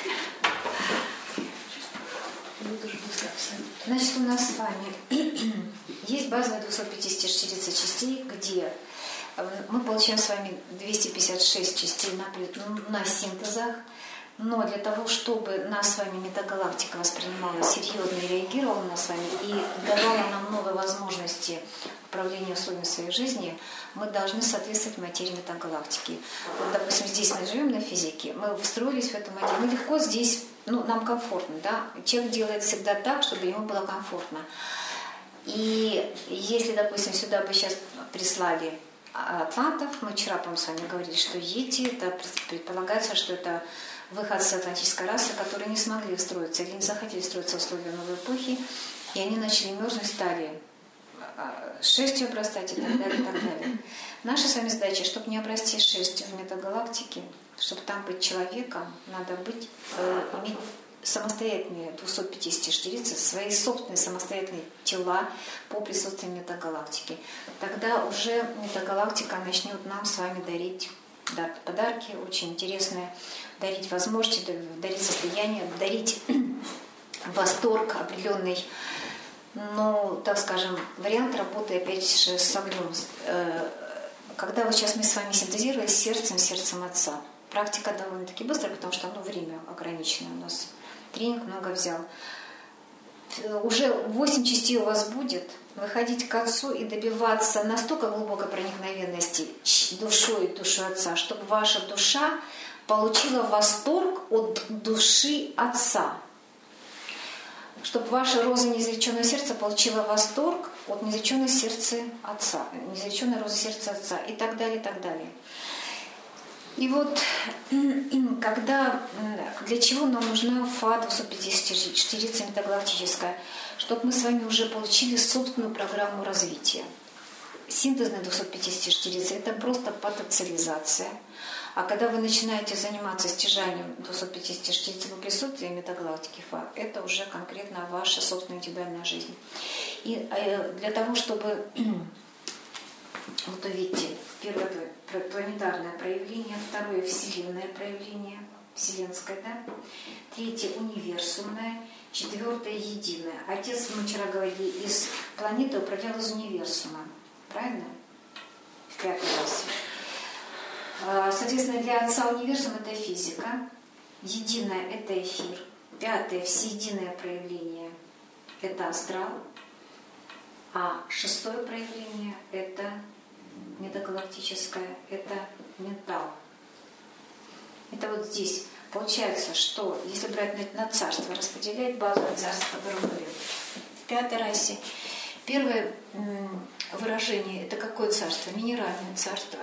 Значит, у нас с вами есть базовая 254 частей, где мы получаем с вами 256 частей на синтезах. Но для того, чтобы нас с вами метагалактика воспринимала серьезно и реагировала на с вами и давала нам новые возможности управления условиями своей жизни, мы должны соответствовать материи метагалактики. Вот, допустим, здесь мы живем на физике, мы встроились в эту материю, мы легко здесь, нам комфортно, да? Человек делает всегда так, чтобы ему было комфортно. И если, допустим, сюда бы сейчас прислали атлантов, мы вчера, по-моему, с вами говорили, что Йети, это предполагается, что это выходцы атлантической расы, которые не смогли встроиться или не захотели встроиться в условия новой эпохи, и они начали мерзнуть, стали шерстью обрастать и так далее, и так далее. Наша с вами задача, чтобы не обрасти шерстью в метагалактике, Чтобы там быть человеком, надо иметь самостоятельные 250 единиц, свои собственные самостоятельные тела по присутствию метагалактики. Тогда уже метагалактика начнет нам с вами дарить подарки очень интересные, дарить возможности, дарить состояние, дарить восторг определенный. Но, так скажем, вариант работы опять же с огнем. Когда вот сейчас мы с вами синтезировали сердцем Отца. Практика довольно-таки быстрая, потому что время ограничено у нас. Тренинг много взял. Уже 8 частей у вас будет. Выходить к Отцу и добиваться настолько глубокой проникновенности душой Отца, чтобы ваша душа получила восторг от души Отца. Чтобы ваша роза неизреченного сердца получила восторг от неизреченной сердца Отца, неизреченной розы сердца Отца и так далее, и так далее. И вот для чего нам нужна ФА 254 метагалактическая, чтобы мы с вами уже получили собственную программу развития. Синтезная 254 это просто потенциализация. А когда вы начинаете заниматься стяжанием 254 по присутствию метагалактики ФА, это уже конкретно ваша собственная индивидуальная жизнь. И для того, чтобы вот увидите, первое планетарное проявление, второе вселенное проявление, вселенское, да? Третье универсумное, четвертое единое. Отец, мы вчера говорили, из планеты управлял из универсума. Правильно? В 5 раз. Соответственно, для Отца универсум это физика, единое это эфир, 5 всеединое проявление это астрал, а 6 проявление это метагалактическое, это ментал. Это вот здесь. Получается, что если брать на царство, распределять базовое царство, о котором мы говорим, в 5 расе, первое выражение это какое царство? Минеральное царство.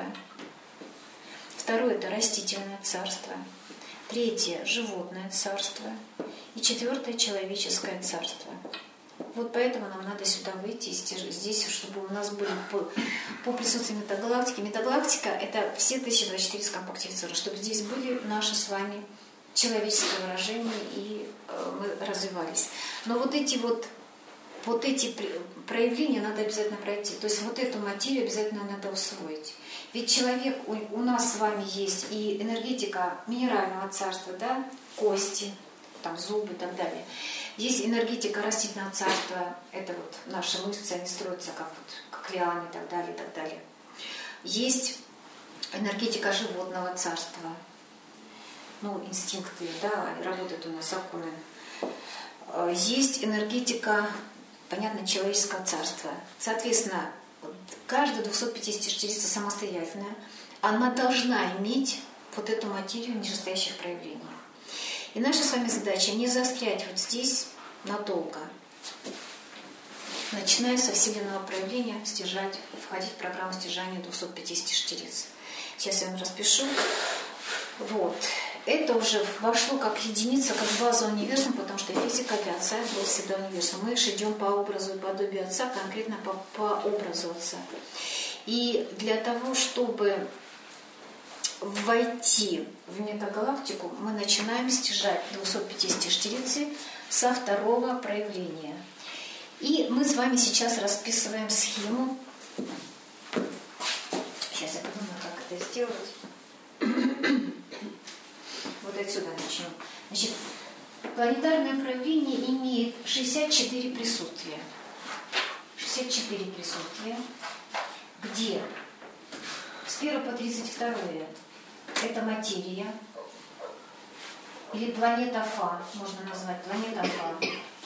Второе это растительное царство. Третье животное царство. И 4 человеческое царство. Вот поэтому нам надо сюда выйти, здесь, чтобы у нас были по присутствию метагалактики. Метагалактика – это все 1024 скомпактифицированы, чтобы здесь были наши с вами человеческие выражения, и мы развивались. Но вот эти проявления надо обязательно пройти. То есть вот эту материю обязательно надо усвоить. Ведь человек, у нас с вами есть и энергетика минерального царства, да, кости, там, зубы и так далее. Есть энергетика растительного царства, это вот наши мышцы, они строятся как лианы и так далее, и так далее. Есть энергетика животного царства, инстинкты, да, работают у нас законы. Есть энергетика, понятно, человеческого царства. Соответственно, каждая 254 самостоятельная, она должна иметь вот эту материю нижестоящих проявлений. И наша с вами задача не заострять вот здесь надолго, начиная со вселенного проявления, входить в программу стяжания 254. Сейчас я вам распишу. Вот. Это уже вошло как единица, как база универсума, потому что физика для Отца была всегда универсум. Мы же идем по образу и подобию Отца, конкретно по образу Отца. И для того, чтобы войти в метагалактику, мы начинаем стяжать 254 со 2 проявления. И мы с вами сейчас расписываем схему. Сейчас я подумаю, как это сделать. Вот отсюда начнем. Значит, планетарное проявление имеет 64 присутствия. 64 присутствия, где с 1 по 32 это материя, или планета Фа, можно назвать планета Фа.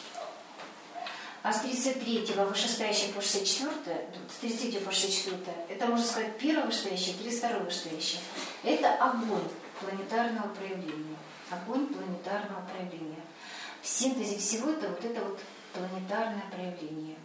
А с 33 вышестоящего по 64, с 33 по 64, это, можно сказать, 1 вышестоящее, 32 вышестоящее. Это огонь планетарного проявления. Огонь планетарного проявления. В синтезе всего это вот планетарное проявление.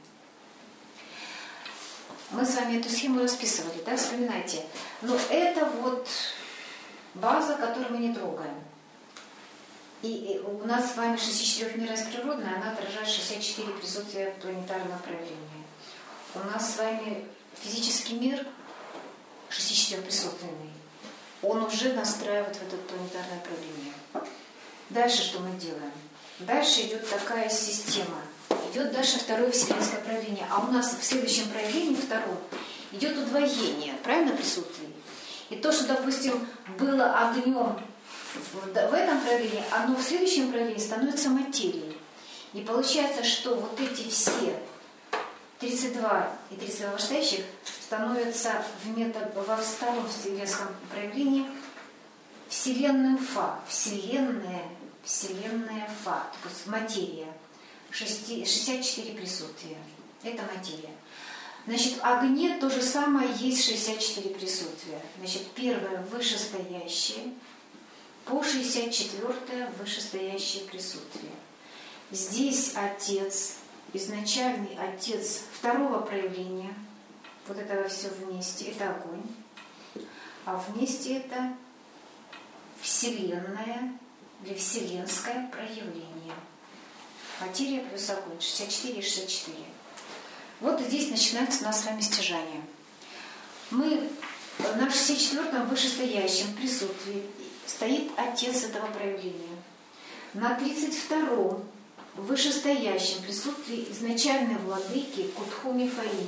Мы с вами эту схему расписывали, да, вспоминайте. Но это вот база, которую мы не трогаем. И у нас с вами 64-мировая природная, она отражает 64 присутствия планетарного проявления. У нас с вами физический мир 64-присутственный. он уже настраивает в это планетарное правление. Дальше что мы делаем? Дальше идет такая система. Идет дальше второе вселенское проявление. А у нас в следующем проявлении, втором, идет удвоение, правильно, присутствие? И то, что, допустим, было огнем в этом проявлении, оно в следующем проявлении становится материей. И получается, что вот эти все 32 и 32 вышестоящих становятся во втором вселенском проявлении вселенным Фа. Вселенная Фа, то есть материя. 64 присутствия. Это материя. Значит, в огне то же самое есть 64 присутствия. Значит, первое вышестоящее по 64-е вышестоящее присутствие. Здесь Отец, изначальный Отец второго проявления, вот это все вместе, это огонь, а вместе это вселенная или вселенское проявление. Материя плюс огонь, 64 и 64. Вот здесь начинается у нас с вами стяжание. Мы на 64-м вышестоящем присутствии стоит Отец этого проявления. На 32-м вышестоящем присутствии изначальной владыки Кутхуми Фаини.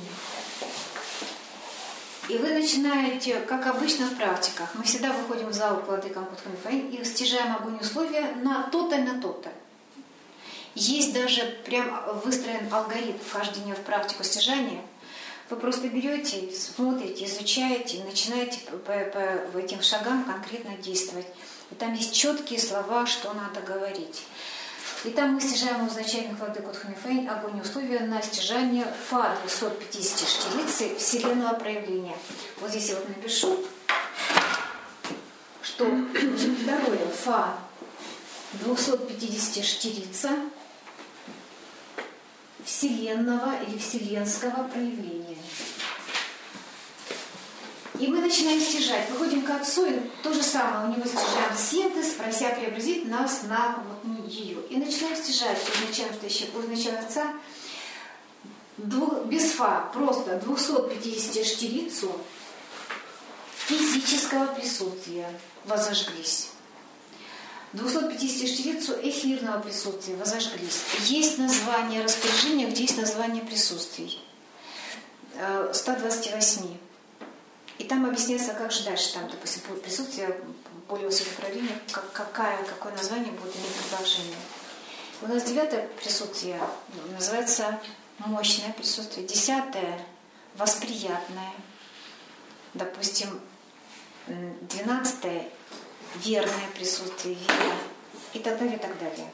И вы начинаете, как обычно в практиках, мы всегда выходим в зал к владыкам Кутхуми Фаини и стяжаем огонь условия на то-то и на то-то. Есть даже прям выстроен алгоритм вхождения в практику стяжания. Вы просто берете, смотрите, изучаете, начинаете по этим шагам конкретно действовать. И там есть четкие слова, что надо говорить. И там мы стяжаем у изначальных владык Кутхуми Фаини огонь условия на стяжание Фа 250 штирицы вселенного проявления. Вот здесь я вот напишу, что второе Фа 250 штирица вселенного или вселенского проявления. И мы начинаем стяжать. Выходим к Отцу, и то же самое, у него стяжаем синтез, прося преобразить нас на вот ее. И начинаем стяжать у изначального Отца без Фа, просто 250 штирицу физического присутствия возожглись. 250 штирицу эфирного присутствия возожглись. Есть название распоряжения, где есть название присутствий. 128. И там объясняется, как же дальше, там, допустим, присутствие более высоких проявлений, какое название будет иметь продолжение. У нас 9-е присутствие называется мощное присутствие, 10-е восприятное, допустим, 12-е верное присутствие, вера и так далее, и так далее.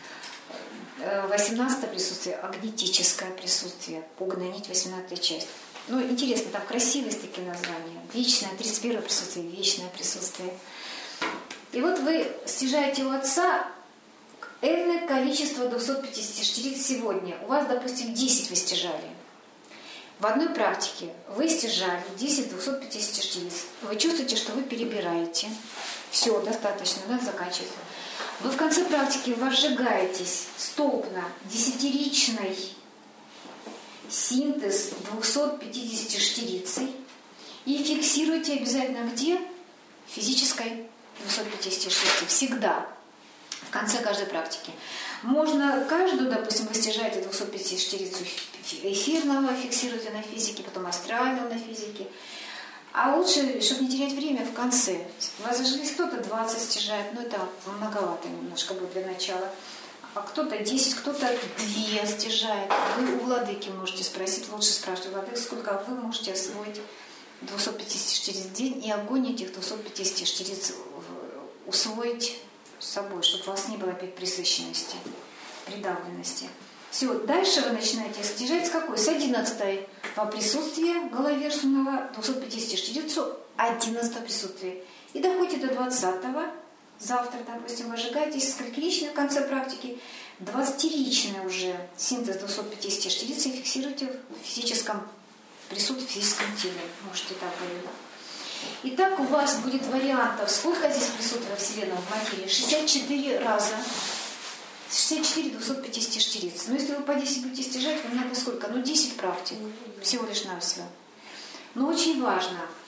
18-е присутствие, агнетическое присутствие, угнанить 18-я часть. Ну, интересно, там красивые такие названия. Вечное, 31-е присутствие, вечное присутствие. И вот вы стяжаете у Отца энное количество 250 штириц сегодня. У вас, допустим, 10 вы стяжали. В одной практике вы стяжали 10 250 штириц. Вы чувствуете, что вы перебираете. Все, достаточно, надо заканчивать. Вы в конце практики возжигаетесь столбно десятиричной синтез 250 штирицей и фиксируйте обязательно где? Физической 250 штирицей. Всегда. В конце каждой практики. Можно каждую, допустим, вы стяжаете 250 штирицу эфирного, фиксируете на физике, потом астрального на физике. А лучше, чтобы не терять время, в конце. Возожглись кто-то 20 стяжает, но это многовато немножко будет для начала. А кто-то 10, кто-то 2 стяжает. Вы у владыки можете спросить, лучше спрашивать у владыки, сколько вы можете освоить 250 штириц в день, и огонь этих 250 штириц усвоить с собой, чтобы у вас не было опять пресыщенности, придавленности. Все, дальше вы начинаете стяжать с какой? С 11-й по присутствию головершинного 250 штирицу 11-го присутствия. И доходите до 20-го. Завтра, допустим, выжигаетесь сколькиричной в конце практики, 20-ричный уже синтез 250 штириц и фиксируйте в физическом присутствии, в физическом теле. Можете так говорить. Итак, у вас будет вариантов. Сколько здесь присутствия Вселенной в материи? 64 раза. 64 250 штириц. Но если вы по 10 будете стяжать, вам надо сколько? 10 практик. Всего лишь навсего. Но очень важно,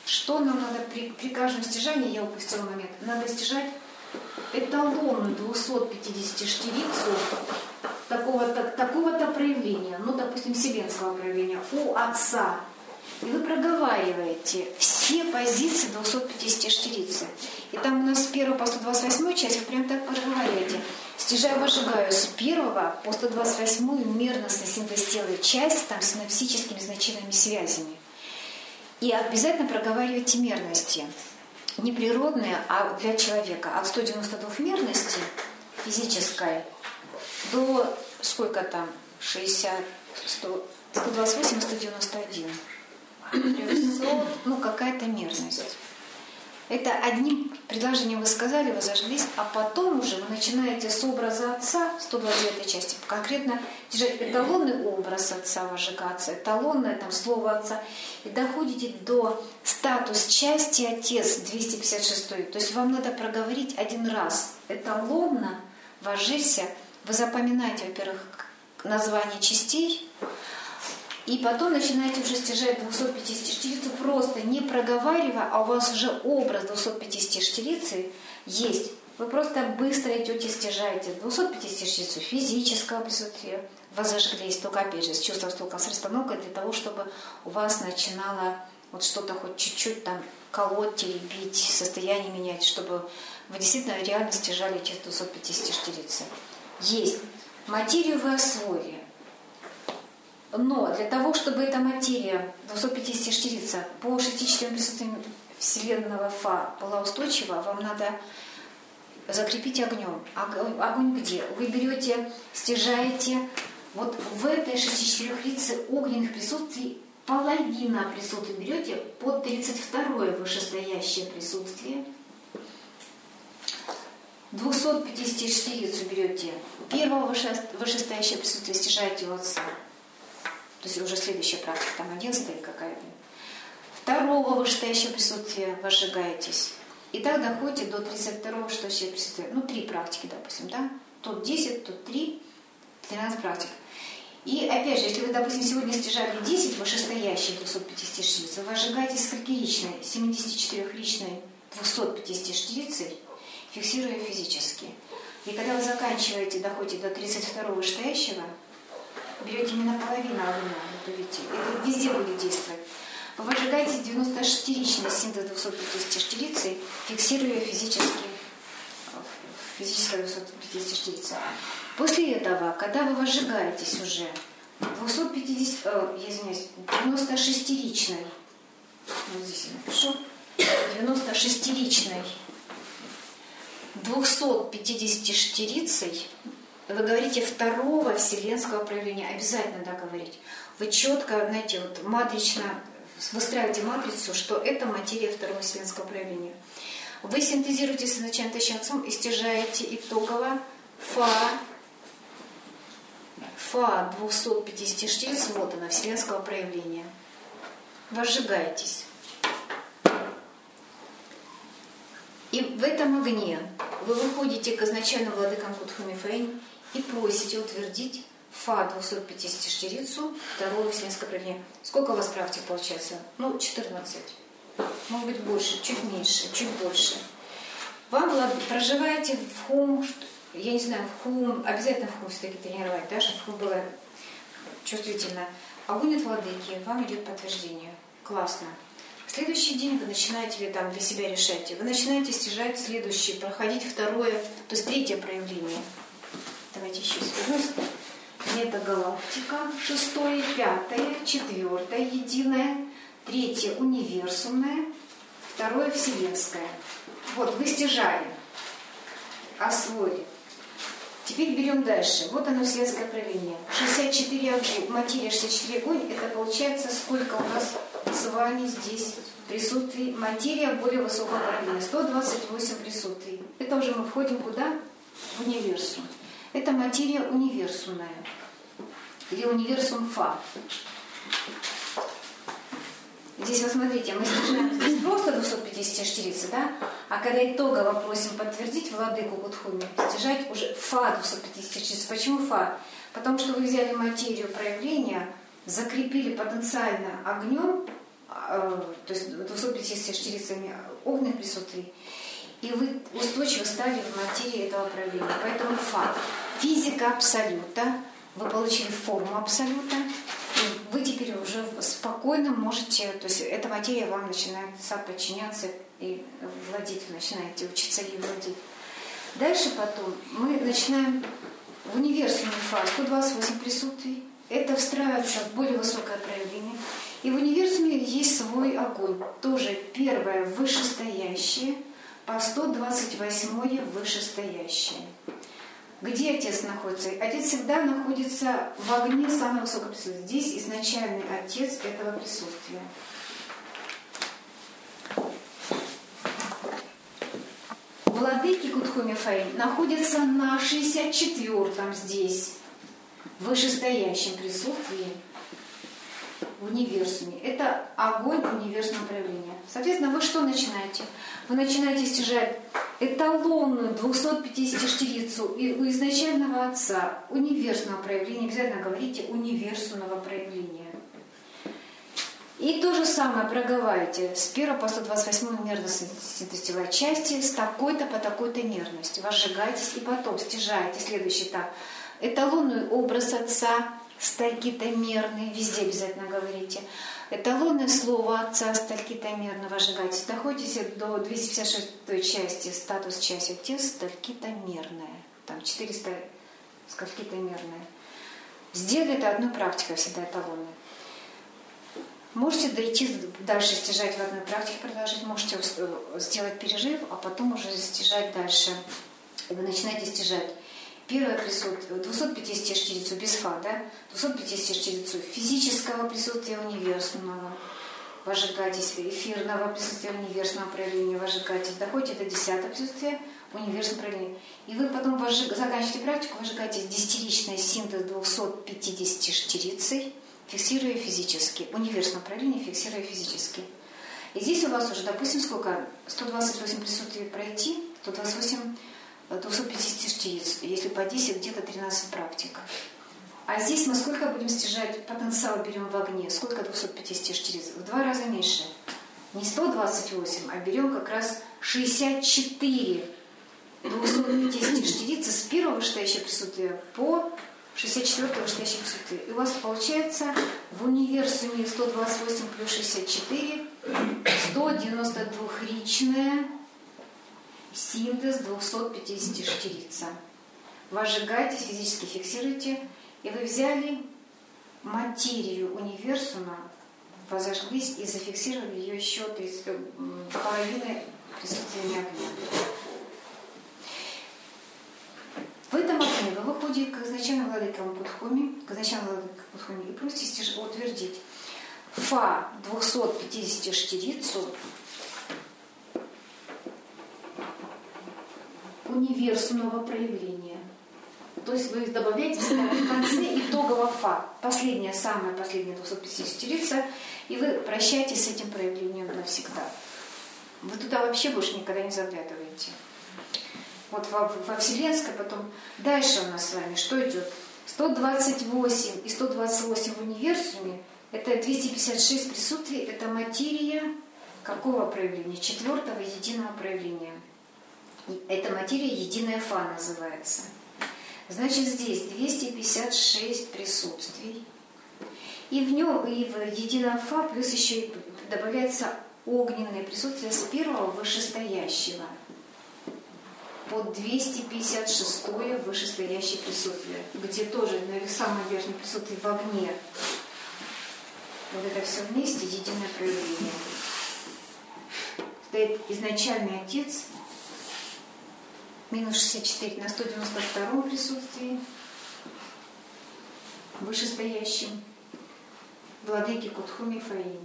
Что нам надо при каждом стяжании, я упустила момент, надо стяжать эталонную 250-штирицу такого-то проявления, ну, допустим, вселенского проявления у Отца. И вы проговариваете все позиции 250-штирицы. И там у нас с 1 по 128 часть вы прям так проговариваете. Стяжаю, выжигаю с 1 по 128 мерностно-синтез-телая часть там с синапсическими значительными связями. И обязательно проговаривайте мерности. Не природные, а для человека. От 192 мерности физической до сколько там? 60, 100, 128, 191. 300, ну какая-то мерность. Это одним предложением вы сказали, вы зажглись, а потом уже вы начинаете с образа Отца, 129 части, конкретно держать эталонный образ Отца, выжигаться, эталонное там слово Отца, и доходите до статус части Отец, 256. То есть вам надо проговорить один раз эталонно, вожжися, вы запоминаете, во-первых, название частей, и потом начинаете уже стяжать 250-штирицу, просто не проговаривая, а у вас уже образ 250-штирицы есть. Вы просто быстро идете, стяжаете 250-штирицу физического присутствия, вас зажглись, только опять же с чувством, с толком, с расстановкой, для того, чтобы у вас начинало вот что-то хоть чуть-чуть там колоть или бить, состояние менять, чтобы вы действительно реально стяжали эти 250-штирицы. Есть. Материю вы освоили. Но для того, чтобы эта материя 250-штирица по 64 присутствиям Вселенного Фа была устойчива, вам надо закрепить огнем. Огонь где? Вы берете, стяжаете вот в этой 64-рице огненных присутствий, половина присутствия берете под 32-е вышестоящее присутствие. 250-штирицу берете, первого вышестоящее присутствие стяжаете у Отца. То есть уже следующая практика, там 11-я какая-то. Второго вышестоящего присутствия возжигаетесь. И так доходите до 32-го вышестоящего присутствия. Ну, 3 практики, допустим, да? Тут 10, тут 3, 13 практик. И опять же, если вы, допустим, сегодня стяжали 10 вышестоящих 250-штириц, вы возжигаете сколькиричной, 74-ричной 250-штирицей, фиксируя физически. И когда вы заканчиваете, доходите до 32-го вышестоящего, берете именно половину огня, вот видите, это везде будет действовать. Вы выжигаете 96-ричный синтез 250-штирицы, фиксируя физическое 250-штирица. После этого, когда вы выжигаетесь уже 96-ричной, вот здесь я напишу, 96-ричной 250-штирицей, вы говорите второго вселенского проявления. Обязательно да, говорить. Вы четко, знаете, вот матрично выстраиваете матрицу, что это материя второго вселенского проявления. Вы синтезируете с изначальным тысячным Отцом и стяжаете итогово Фа 250-штириц, вот она, вселенского проявления. Возжигаетесь. И в этом огне вы выходите к изначальным владыкам Кутхуми Фэнь и просите утвердить Фа 250-штирицу второго вселенского проявления. Сколько у вас практик получается? Ну, 14. Может быть, больше, чуть меньше, чуть больше. Вам проживаете в хум, я не знаю, в хум, обязательно в хум все-таки тренировать, да, чтобы в хум было чувствительно. Огонь от владыки, вам идет подтверждение. Классно. В следующий день вы начинаете, или там для себя решаете, вы начинаете стяжать следующее, проходить второе, то есть третье проявление. Давайте еще свернусь. Метагалактика, 6-е, 5-е, 4-е единое, 3-е универсумное, 2-е вселенское. Вот, вы стяжали, освоили. Теперь берем дальше. Вот оно, вселенское проявление. 64 огонь, материя 64 огонь, это получается сколько у нас с вами здесь присутствий. Материя более высокого проявления. 128 присутствий. Это уже мы входим куда? В универсум. Это материя универсумная. Или универсум Фа. Здесь вот смотрите, мы стяжаем здесь просто 250-штирицы, да? А когда итогово просим подтвердить владыку Кутхуми, стяжать уже Фа 250-штириц. Почему Фа? Потому что вы взяли материю проявления, закрепили потенциально огнем то есть 250 штирицами огненных присутствий, и вы устойчиво стали в материи этого проявления. Поэтому физика абсолюта, вы получили форму абсолюта, и вы теперь уже спокойно можете, то есть эта материя вам начинает подчиняться и владеть, вы начинаете учиться ей владеть. Дальше потом мы начинаем в универсуме 128 присутствий. Это встраивается в более высокое проявление. И в универсуме есть свой огонь. Тоже первое вышестоящее, по 128 вышестоящее. Где Отец находится? Отец всегда находится в огне самого высокого присутствия. Здесь изначальный Отец этого присутствия. Владыки Кутхуми Фаин находятся на 64-м здесь, вышестоящем присутствии в универсуме. Это огонь универсального проявления. Соответственно, вы что начинаете? Вы начинаете стяжать эталонную 250 штирицу и у изначального Отца универсального проявления. Обязательно говорите универсального проявления. И то же самое проговаривайте с 1 по 128 нервно-синтестивой части с такой-то по такой-то нервности. Возжигаетесь и потом стяжаете следующий этап. Эталонный образ Отца, сталькитомерный, везде обязательно говорите. Эталонное слово Отца, сталькитомерно, возжигаетесь. Доходите до 256 части, статус части Отец, сталькитомерная. Там 400 скалькитомерная. Сделали это одной практикой всегда эталонной. Можете дойти дальше, стяжать в одной практике, продолжить, можете сделать перерыв, а потом уже стяжать дальше. И вы начинаете стяжать. Первое присутствие, 250 штирицу без фа, да? 250 штирицу физического присутствия универсального, возжигаетесь, эфирного присутствия универсального проявления, возжигаетесь, доходите до 10-го присутствия универсального проявления. И вы потом заканчиваете практику, возжигаете десятиричный синтез 250 штирицей, фиксируя физически. Универсальное проявление, фиксируя физически. И здесь у вас уже, допустим, сколько? 128 присутствий пройти, 128, 250 штириц. Если по 10, где-то 13 практик. А здесь мы сколько будем стяжать? Потенциал берем в огне. Сколько 250 штириц? В 2 раза меньше. Не 128, а берем как раз 64 250 штириц с первого вышестоящего присутствия по 64-го вышестоящего присутствия. И у вас получается в универсуме 128 плюс 64 192-ричная синтез 250 штирица. Возжигаете, физически фиксируете, и вы взяли материю универсума, возожглись и зафиксировали ее еще половиной присутствия огня. В этом огне вы выходите к изначальному владыкам Кутхуми, и просите утвердить фа 250 штирицу универсального проявления. То есть вы добавляете в конце итогового фа. Самая последняя 250 штирица, и вы прощаетесь с этим проявлением навсегда. Вы туда вообще больше никогда не заглядываете. Вот во Вселенской потом. Дальше у нас с вами что идет? 128 и 128 в универсуме. Это 256 присутствий. Это материя какого проявления? 4-го единого проявления. Эта материя единая фа называется. Значит, здесь 256 присутствий. И в нем, и в едином фа плюс еще добавляется огненное присутствие с первого вышестоящего. Под 256-е вышестоящее присутствие, где тоже самое верхнее присутствие в огне. Вот это все вместе единое проявление. Стоит изначальный Отец, минус 64 на 192-м присутствии, вышестоящем, владыки Кутхуми Фаин.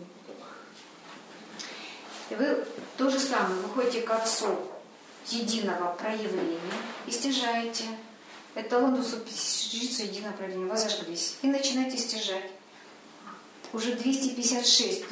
И вы то же самое, выходите к Отцу единого проявления и стяжаете эталон 250 единого проявления, возожглись. И начинаете стяжать. Уже 256,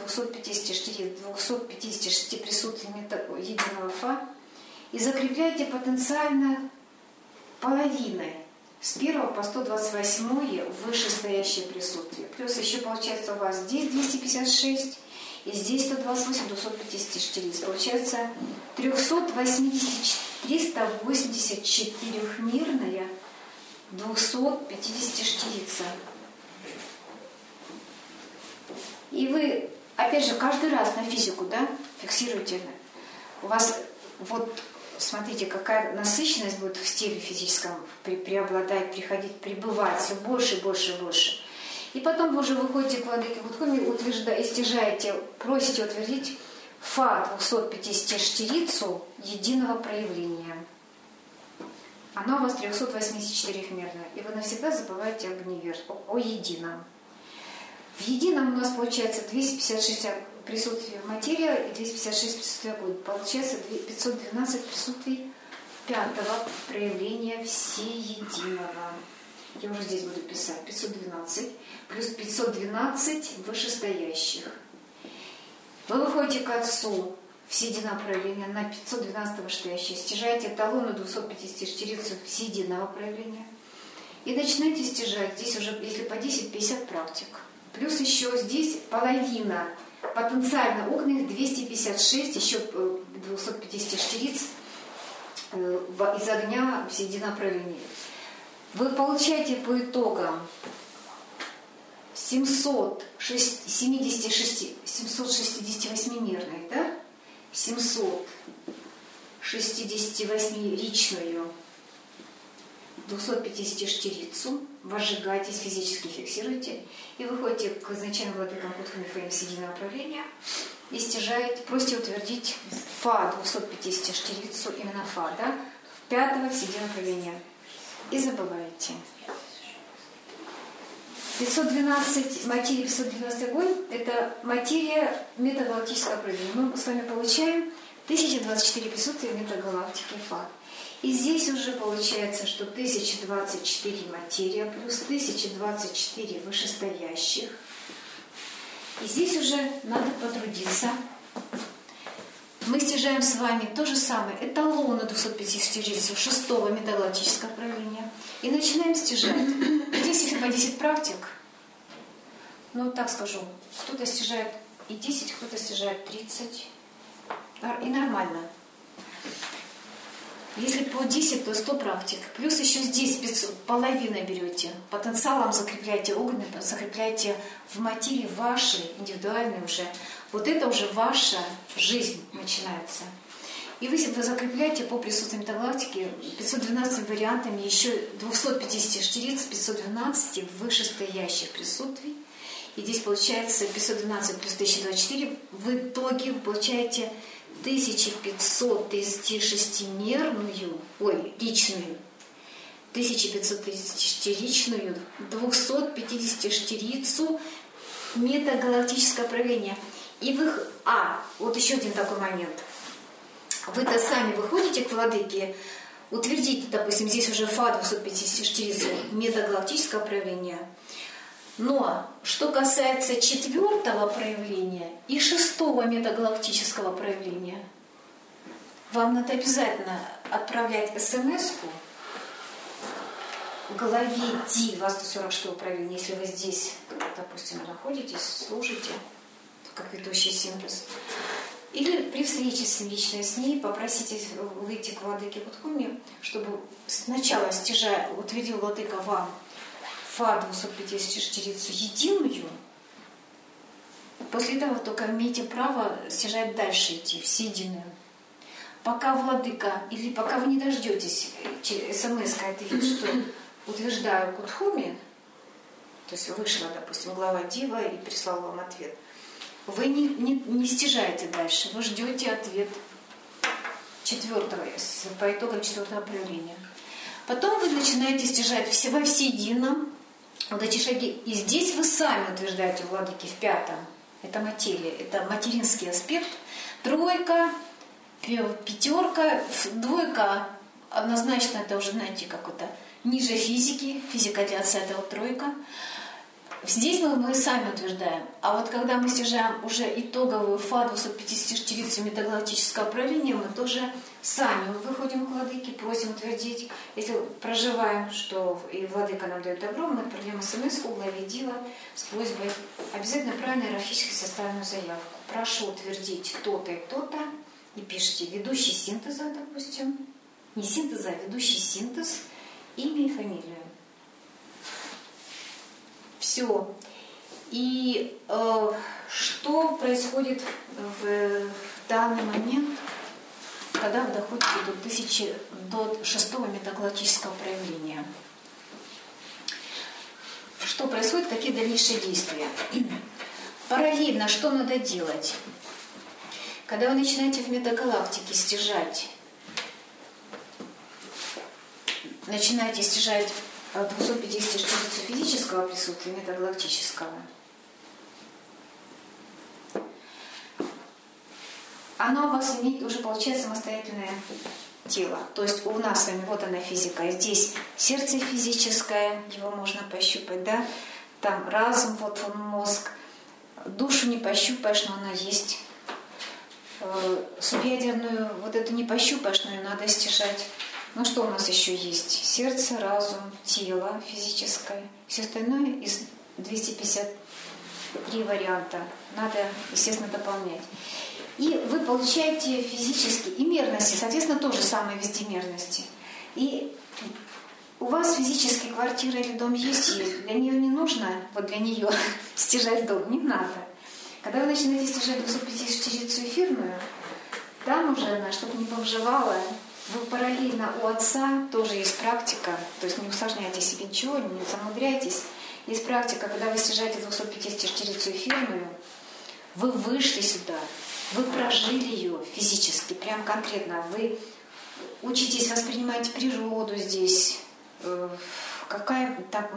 256 присутствиями единого фа и закрепляете потенциально половиной с 1 по 128 вышестоящее присутствие. Плюс еще получается у вас здесь 256 И здесь 128 250 получается 384-мерная 250 штирица. И вы, опять же, каждый раз на физику, да, фиксируете. У вас вот, смотрите, какая насыщенность будет в стиле физическом преобладать, приходить, пребывать все больше, больше, больше. И потом вы уже выходите к владыке Гудхоми, стяжаете, просите утвердить фа 250 штирицу единого проявления. Оно у вас 384-мерное. И вы навсегда забываете об о едином. В едином у нас получается 256 присутствия материя и 256 присутствия огонь. Получается 512 присутствий пятого проявления всеединого. Я уже здесь буду писать 512 плюс 512 вышестоящих. Вы выходите к Отцу всеединого проявления на 512 вышестоящее, стяжаете эталону 250 штирицу всеединого проявления и начинаете стяжать. Здесь уже, если по 10-50 практик. Плюс еще здесь половина потенциально огненных 256, еще 250 штириц из огня всеединого проявления. Вы получаете по итогам 768-мерной, да? 768-ричную 250 штирицу, возжигаетесь, физически фиксируете, и выходите к изначальному владыкам Гудхоми всеединого направления и стяжаете, просите утвердить фа 250 штирицу, именно фа, да? Пятого всеединого направления. И забываете. 512 материя, 512 огонь – это материя метагалактического проявления. Мы с вами получаем 1024 присутствия метагалактики Фа. И здесь уже получается, что 1024 материя плюс 1024 вышестоящих. И здесь уже надо потрудиться. Мы стяжаем с вами то же самое, эталоны 250 штирицев 6-го метагалактического проявления. И начинаем стяжать. Здесь, если по 10 практик, ну так скажу, кто-то стяжает и 10, кто-то стяжает 30. И нормально. Если по 10, то 100 практик. Плюс еще здесь половина берете. Потенциалом закрепляете огненный, закрепляете в материи вашей, индивидуальной уже. Вот это уже ваша жизнь начинается. И вы закрепляете по присутствию метагалактики 512 вариантами еще 250 штириц, 512 вышестоящих присутствий. И здесь получается 512 плюс 1024. В итоге вы получаете 1536-мерную, личную, 1536-личную, 250-штирицу метагалактическое проявление. И вы... вот еще один такой момент. Вы-то сами выходите к владыке, утвердите, допустим, здесь уже фа 250-штирицу метагалактического проявления. Но что касается 4-го проявления и 6-го метагалактического проявления, вам надо обязательно отправлять смс-ку главе Ди 246-го проявления, если вы здесь, допустим, находитесь, служите, как ведущий синтез. Или при встрече лично с ней попросите выйти к владыке Гудхоми, чтобы сначала утвердил владыка вам фа 250 штирицу единую, после этого только имеете право стяжать дальше идти, всеединую. Пока владыка, или пока вы не дождетесь, смс-ка ответит, что утверждаю Гудхоми, то есть вышла, допустим, глава Дива и прислала вам ответ, вы не стяжаете дальше, вы ждете ответ 4-го, по итогам 4-го проявления. Потом вы начинаете стяжать во всеедином вот эти шаги. И здесь вы сами утверждаете владыки в 5-м. Это материя, это материнский аспект. 3-ка, 5-ка, 2-ка, однозначно это уже, знаете, как это, ниже физики, физика для отца это вот 3-ка. Здесь мы сами утверждаем. А вот когда мы стяжаем уже итоговую фа 250 штирицу метагалактического проявления, мы тоже сами выходим к владыке, просим утвердить. Если проживаем, что и владыка нам дает добро, мы отправляем смс-ку главе Дива с просьбой обязательно правильно иерархически составленную заявку. прошу утвердить то-то и то-то, и пишите ведущий синтеза, допустим, не синтеза, а ведущий синтез, имя и фамилию. Все. И что происходит в данный момент, когда вы доходите до 6-го метагалактического проявления? Что происходит, какие дальнейшие действия? Параллельно что надо делать? Когда вы начинаете в метагалактике стяжать, начинаете стяжать 250 единиц физического присутствия, метагалактического, оно у вас имеет уже, получается, самостоятельное тело. То есть у нас с вами, вот она физика, здесь сердце физическое, его можно пощупать, да? Там разум, вот он мозг. Душу не пощупаешь, но она есть. Субъядерную, вот эту не пощупаешь, но ее надо стяжать. Ну что у нас еще есть? Сердце, разум, тело физическое. Все остальное из 253 варианта. Надо, естественно, дополнять. И вы получаете физические и мерности, соответственно, то же самое везде мерности. И у вас физически квартира или дом есть, для нее не нужно, вот для нее стяжать дом, не надо. Когда вы начинаете стяжать 254 эфирную, там уже она, чтобы не бомжевала, вы параллельно у отца тоже есть практика, то есть не усложняйте себе ничего, не замудряйтесь. Есть практика, когда вы стяжаете 254 эфирную, вы вышли сюда, вы прожили ее физически, прям конкретно. Вы учитесь воспринимать природу здесь, какая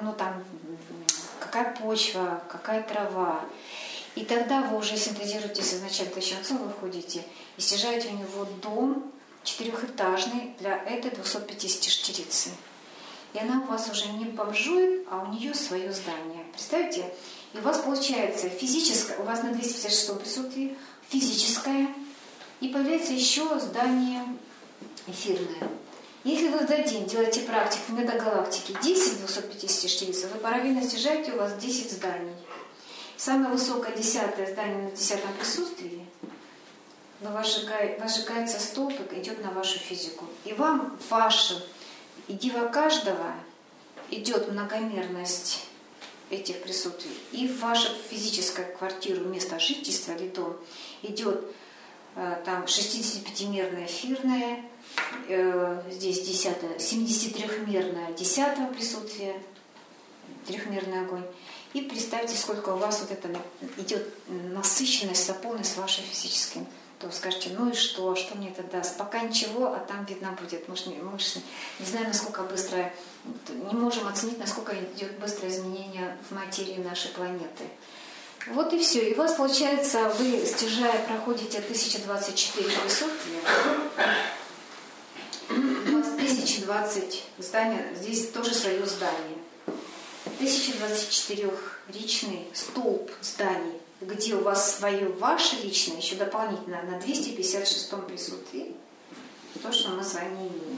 почва, какая трава. И тогда вы уже синтезируетесь изначально тысячным отцом, вы входите и стяжаете у него дом 4-этажный для этой 254. И она у вас уже не бомжует, а у нее свое здание. Представьте? И у вас получается физическое, у вас на 256 присутствии физическое, и появляется еще здание эфирное. Если вы в этот день делаете практику в метагалактике 10 254, вы параллельно стяжаете, у вас 10 зданий. Самое высокое 10-е здание на 10-м присутствии, возжигается столбик, идет на вашу физику. И вам вашу, и дива каждого идет многомерность этих присутствий. И в вашу физическую квартиру, место жительства или дом идет там 65-мерное эфирное, здесь 10-е, 73-мерное 10-го присутствия, трехмерный огонь. И представьте, сколько у вас вот это идет насыщенность, заполненность вашей физической. То скажете, ну и что мне это даст? Пока ничего, а там видно будет. Мы же не знаем, насколько быстро, не можем оценить, насколько идет быстрое изменение в материи нашей планеты. Вот и все. И у вас получается, вы, стяжая, проходите 1024 присутствия. У вас 1020 здания, здесь тоже свое здание. 1024-ричный столб зданий, где у вас свое ваше личное, еще дополнительно на 256-м присутствии, то, что мы с вами имеем.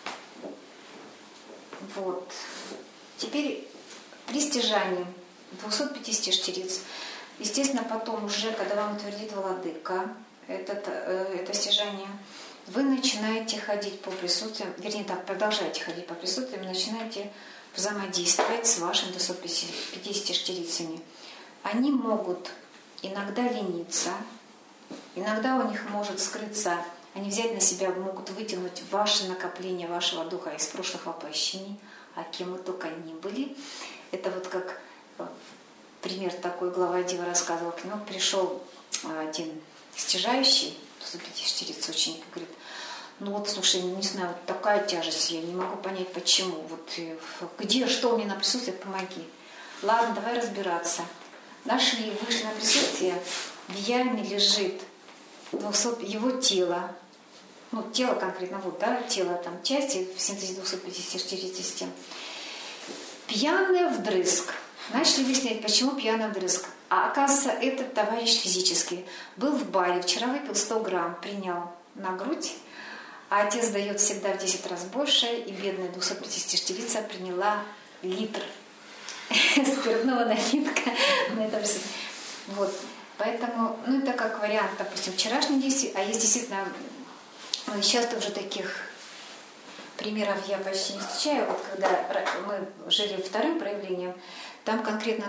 Вот. Теперь при стяжании 254, естественно, потом уже, когда вам утвердит владыка это стяжание, вы начинаете ходить по присутствиям, вернее так, продолжаете ходить по присутствиям, начинаете взаимодействовать с вашими 254. Они могут иногда лениться, иногда у них может скрыться, они взять на себя, могут вытянуть ваше накопление вашего духа из прошлых воплощений, а кем вы только ни были. Это вот как пример такой, глава Дива рассказывал, к нему пришел один стяжающий, 254 ученик, и говорит, ну вот, слушай, не знаю, вот такая тяжесть, я не могу понять, почему. Вот где, что мне на присутствие, помоги. Ладно, давай разбираться. Нашли, вышли на присутствие, в яме лежит его тело. Ну, тело конкретно, вот, да, тело, там, части в синтезе 254 систем. Пьяный вдрызг. Начали выяснять, почему пьяный вдрызг. А оказывается, этот товарищ физически был в баре, вчера выпил 100 грамм, принял на грудь, а отец дает всегда в 10 раз больше, и бедная 254-ца приняла литр спиртного напитка на этом. Вот. Поэтому, ну, это как вариант, допустим, вчерашних действий, а есть действительно, часто уже таких примеров я почти не встречаю. Вот когда мы жили вторым проявлением, там конкретно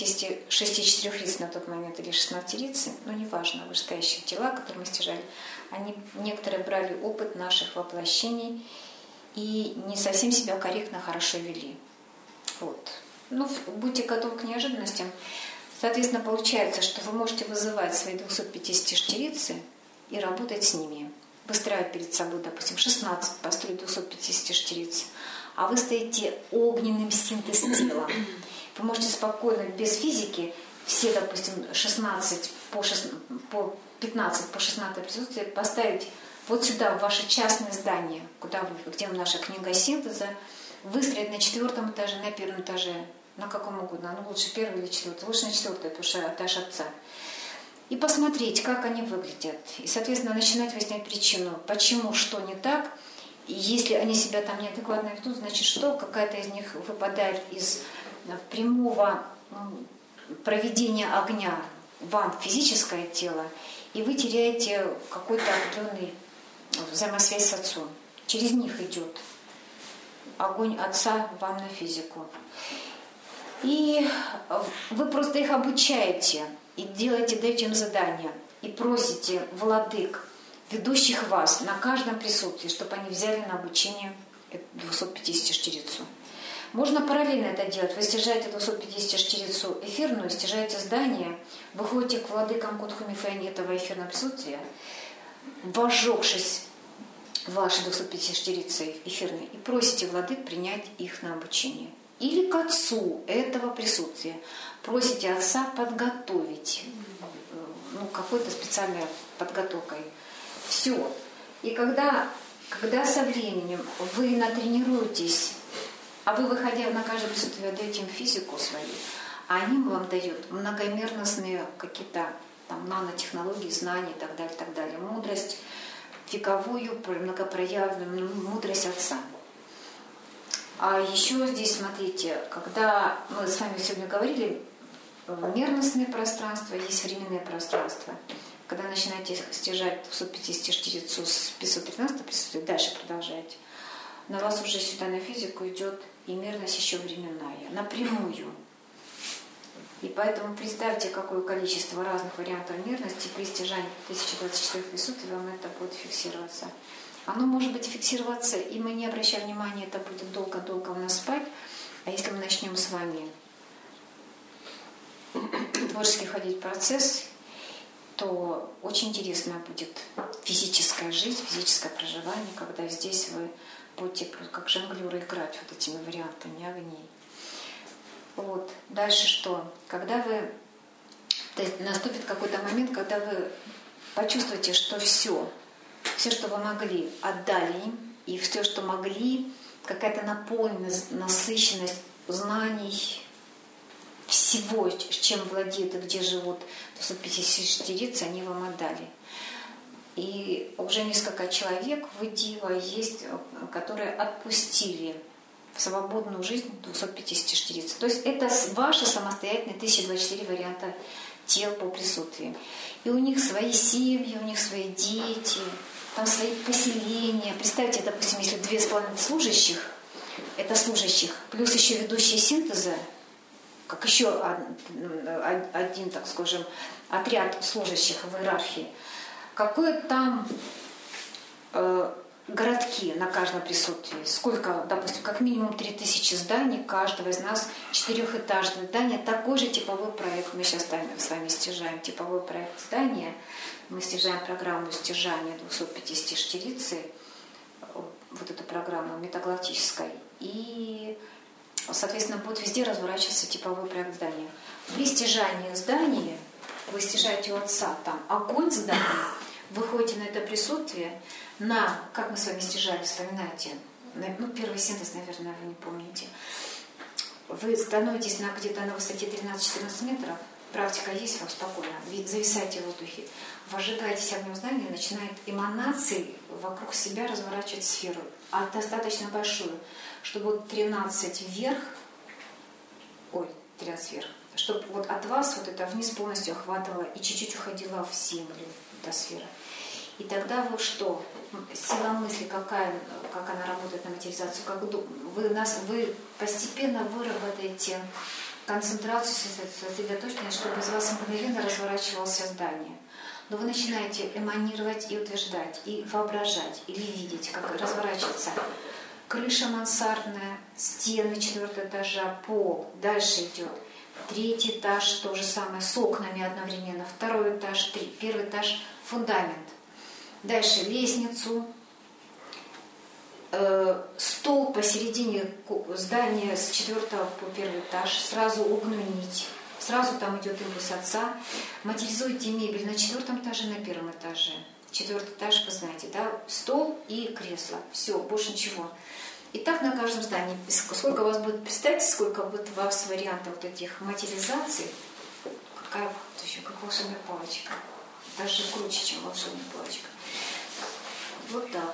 256 лиц на тот момент, или 16 лиц, ну, неважно, вышестоящие тела, которые мы стяжали, они некоторые брали опыт наших воплощений и не совсем себя корректно, хорошо вели. Вот. Ну, будьте готовы к неожиданностям. Соответственно, получается, что вы можете вызывать свои 254 лица и работать с ними. Выстраивать перед собой, допустим, 16, построить 254 лиц, а вы стоите огненным синтез тела. Вы можете спокойно, без физики, все, допустим, 16 по 15 по 16 присутствия поставить вот сюда, в ваше частное здание, где наша книга синтеза, выстроить на 4-м этаже, на 1-м этаже, на каком угодно, ну лучше 1-й или 4-й, лучше на 4-й, потому что этаж отца. И посмотреть, как они выглядят. И, соответственно, начинать выяснять причину, почему, что не так. И если они себя там неадекватно ведут, значит, что какая-то из них выпадает из прямого проведения огня вам в физическое тело, и вы теряете какой-то определенный взаимосвязь с отцом. Через них идет огонь отца вам на физику. И вы просто их обучаете, и даете им задания, и просите владык, ведущих вас на каждом присутствии, чтобы они взяли на обучение 254 лицу. Можно параллельно это делать. Вы стяжаете 254 лицу эфирную, стяжаете здание, выходите к владыкам Кудху Мифэни этого эфирного присутствия, вожегшись в ваши 254 лица эфирные, и просите владык принять их на обучение. Или к отцу этого присутствия. Просите отца подготовить, какой-то специальной подготовкой. Все. И когда со временем вы натренируетесь, а вы, выходя на каждое присутствие, даете им физику свою, а они вам дают многомерностные какие-то там нанотехнологии, знания и так далее, мудрость вековую, многопроявленную мудрость отца. А еще здесь, смотрите, когда мы с вами сегодня говорили, мерностное пространство, есть временное пространство. Когда начинаете стяжать 254 с 513 присутствия, дальше продолжаете, на вас уже сюда на физику идет и мерность еще временная, напрямую. И поэтому представьте, какое количество разных вариантов мерности при стяжании 1024 присутствий вам это будет фиксироваться. Оно может быть фиксироваться, и мы не обращаем внимания, это будет долго-долго у нас спать. А если мы начнем с вами творчески входить в процесс, то очень интересная будет физическая жизнь, физическое проживание, когда здесь вы будете как жонглеры играть вот этими вариантами огней. Вот. Дальше что? Когда наступит какой-то момент, когда вы почувствуете, что все, что вы могли, отдали им, и все, что могли, какая-то наполненность, насыщенность знаний, всего, чем владеют и где живут 254 лица, они вам отдали. И уже несколько человек в Идива есть, которые отпустили в свободную жизнь 254 лица. То есть это ваши самостоятельные 1024 варианта тел по присутствию. И у них свои семьи, у них свои дети, там свои поселения. Представьте, допустим, если 2,5 служащих, это служащих, плюс еще ведущие синтеза, как еще один, так скажем, отряд служащих в иерархии. Какое там городки на каждом присутствии? Сколько, допустим, как минимум 3000 зданий, каждого из нас 4-этажное здание. Такой же типовой проект мы сейчас с вами стяжаем. Типовой проект здания. Мы стяжаем программу стяжания 254 лица, вот эту программу метагалактической. И, соответственно, будет везде разворачиваться типовой проект здания. При стяжании здания, вы стяжаете у отца там огонь здания, вы ходите на это присутствие, как мы с вами стяжали, вспоминайте, первый синтез, наверное, вы не помните. Вы становитесь где-то на высоте 13-14 метров, практика есть, вам спокойно, зависаете в воздухе, вожигаетесь огнем здания, начинает эманации вокруг себя разворачивать сферу, а достаточно большую, чтобы 13 вверх, 13 вверх, чтобы вот от вас вот это вниз полностью охватывало и чуть-чуть уходила в землю, эта сфера. И тогда вы что? Сила мысли, как она работает на материализацию, вы постепенно выработаете концентрацию, сосредоточенность, чтобы из вас мгновенно разворачивалось здание. Но вы начинаете эманировать и утверждать, и воображать, или видеть, как разворачивается крыша мансардная, стены 4-го этажа, пол. Дальше идет 3-й этаж, то же самое, с окнами одновременно, 2-й этаж, 1-й этаж, фундамент. Дальше лестницу, стол посередине здания с 4-го по 1-й этаж, сразу огненную нить. Сразу там идет импульс отца. Материализуйте мебель на 4-м этаже, на 1-м этаже. 4-й этаж, вы знаете, да? Стол и кресло. Все, больше ничего. И так на каждом здании. Сколько у вас будет, представьте, сколько будет у вас вариантов вот этих материализаций. Какая вот еще, как волшебная палочка. Даже круче, чем волшебная палочка. Вот так.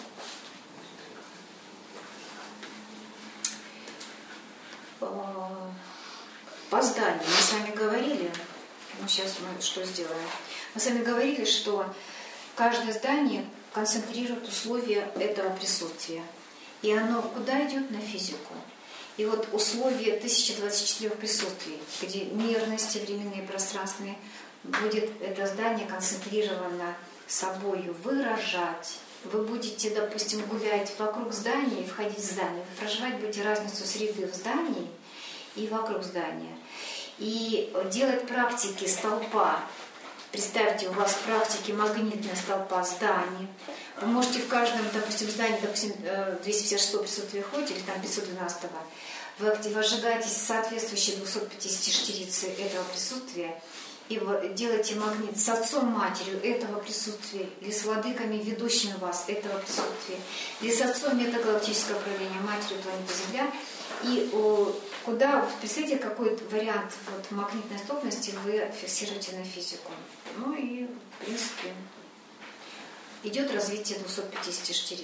По зданию мы с вами говорили, ну сейчас мы что сделаем? Мы с вами говорили, что каждое здание концентрирует условия этого присутствия. И оно куда идет? На физику. И вот условия 1024 присутствий, где мерности временные и пространственные, будет это здание концентрировано собою выражать. Вы будете, допустим, гулять вокруг здания и входить в здание. Вы проживать будете разницу среды в здании и вокруг здания. И делать практики столпа. Представьте, у вас практики магнитная столпа зданий. Вы можете в каждом, допустим, здании, допустим, 256 присутствия ходите, или там 512, вы возжигаетесь соответствующие 254 этого присутствия, и вы делаете магнит с отцом, матерью этого присутствия, или с владыками, ведущими вас этого присутствия, или с отцом метагалактического правления, матерью планеты Земля. И куда, представьте, какой вариант вот, магнитной столбности вы фиксируете на физику. Ну и, в принципе, идет развитие 254.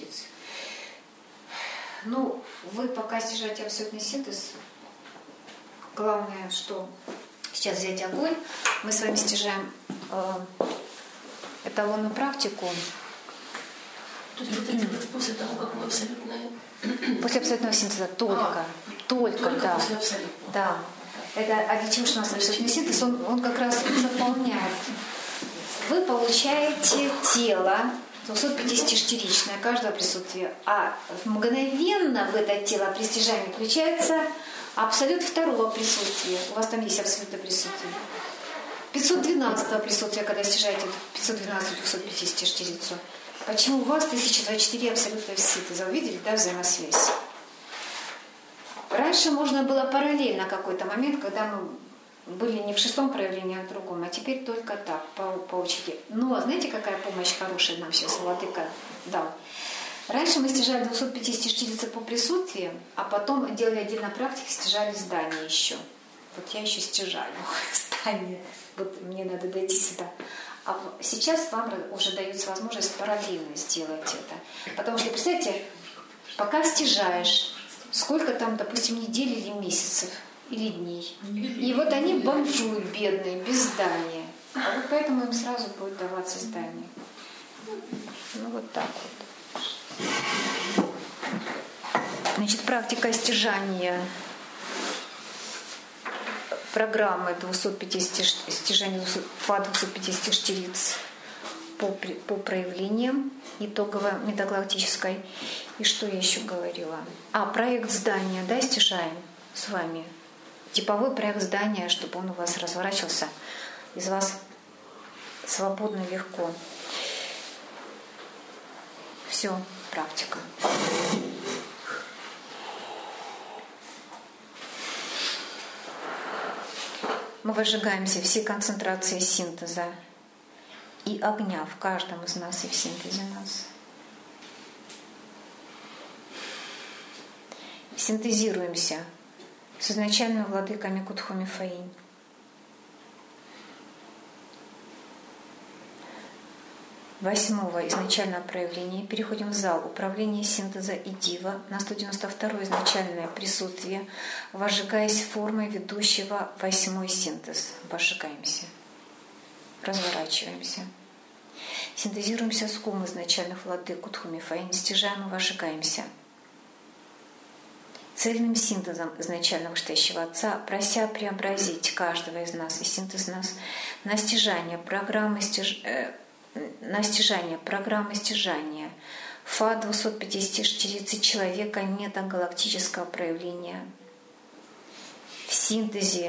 Ну, вы пока снижаете абсолютный синтез. Главное, что сейчас взять огонь. Мы с вами стяжаем эталонную практику. То есть вот это после того, как мы абсолютное... После абсолютного синтеза только, да. После абсолютного. Да. Это, а для чего же у нас абсолютный синтез? Он как раз заполняет. Вы получаете тело 254-чное каждого присутствия, а мгновенно в это тело при стяжании включается абсолют второго присутствия. У вас там есть абсолютное присутствие. 512 присутствия, когда стяжаете 512-254. Почему у вас 1024 абсолютного синтеза? Увидели, да, взаимосвязь? Раньше можно было параллельно какой-то момент, когда мы были не в шестом проявлении, а в другом, а теперь только так, по очереди. Но знаете, какая помощь хорошая нам сейчас Владыка дал? Раньше мы стяжали 254 по присутствию, а потом делали отдельно практики, стяжали здание еще. Вот я еще стяжаю здание. Вот мне надо дойти сюда. А сейчас вам уже дается возможность параллельно сделать это. Потому что, представьте, пока стяжаешь, сколько там, допустим, недель или месяцев, или дней. И вот они бомжуют, бедные, без здания. А вот поэтому им сразу будет даваться здание. Ну вот так вот. Значит, практика стяжания программы 250 стяжания ФА 254 по проявлениям итоговой метагалактической. И что я еще говорила? Проект здания, да, стяжаем с вами. Типовой проект здания, чтобы он у вас разворачивался, из вас свободно, легко. Все, практика. Мы выжигаемся все концентрации синтеза и огня в каждом из нас и в синтезе нас. Синтезируемся с изначальными владыками Кутхуми Фаинь. 8-го изначального проявления. Переходим в зал управления синтеза и дива на 192-е изначальное присутствие, возжигаясь формой ведущего 8-й синтез. Возжигаемся. Разворачиваемся. Синтезируемся с кум изначальных владык Утхумифа, стяжаем и возжигаемся. Цельным синтезом изначального вышестоящего Отца, прося преобразить каждого из нас и синтез нас на стяжание программы стяжания Фа 250 человека метагалактического проявления в синтезе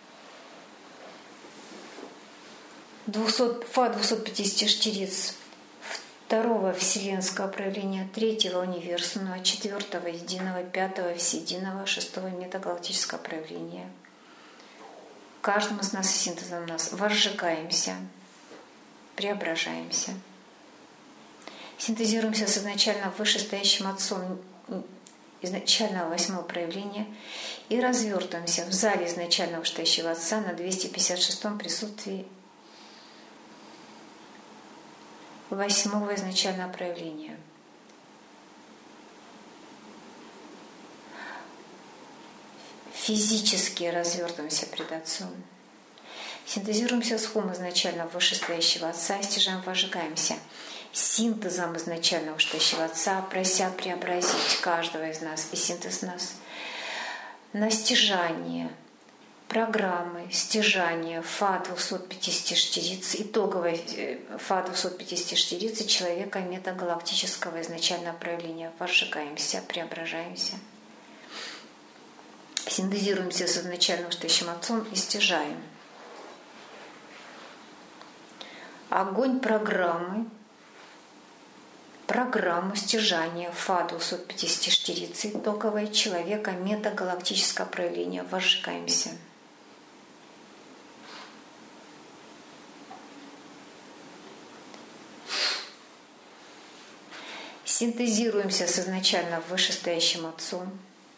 Фа 250 штириц второго вселенского проявления, третьего универсального, четвертого единого, пятого всеединого, шестого метагалактического проявления. Каждому из нас и синтезом нас возжигаемся, преображаемся. Синтезируемся с изначально вышестоящим Отцом изначального 8-го проявления и развертываемся в зале изначального вышестоящего Отца на 256-м присутствии 8-го изначального проявления. Физически развертываемся пред Отцом. Синтезируемся с хум изначального вышестоящего Отца и стяжаем, возжигаемся синтезом изначального вышестоящего Отца, прося преобразить каждого из нас и синтез нас на стяжание программы стяжания Фа 250 штириц, итоговой Фа 250 штириц человека метагалактического изначального проявления. Возжигаемся, преображаемся. Синтезируемся с изначальным вышестоящим Отцом и стяжаем. Огонь программу стяжания Фа 250 штириц итоговой человека метагалактического проявления. Возжигаемся. Синтезируемся с изначально вышестоящим Отцом.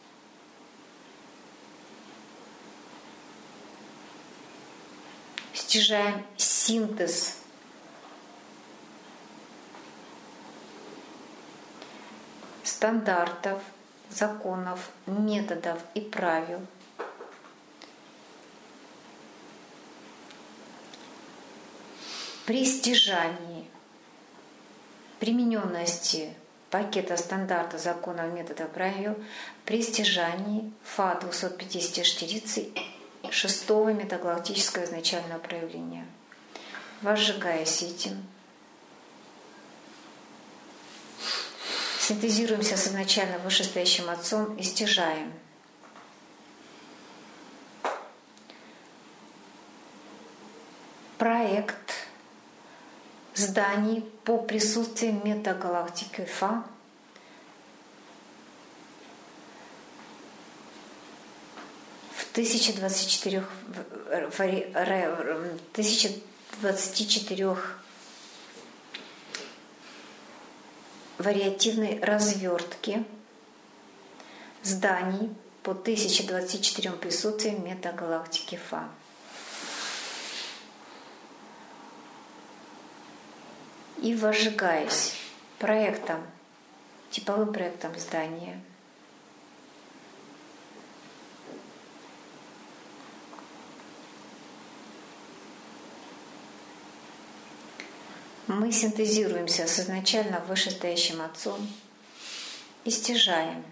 Стяжаем синтез стандартов, законов, методов и правил при стяжании примененности пакета стандарта законов, методов, правил при стяжании Фа 250 штириц 6-го метагалактического изначального проявления. Возжигаясь этим, синтезируемся с изначально вышестоящим Отцом и стяжаем проект зданий по присутствию метагалактики Фа в 1024 вариативной развертке зданий по 1024 присутствиям метагалактики Фа. И возжигаясь проектом, типовым проектом здания, мы синтезируемся с изначально вышестоящим Отцом и стяжаем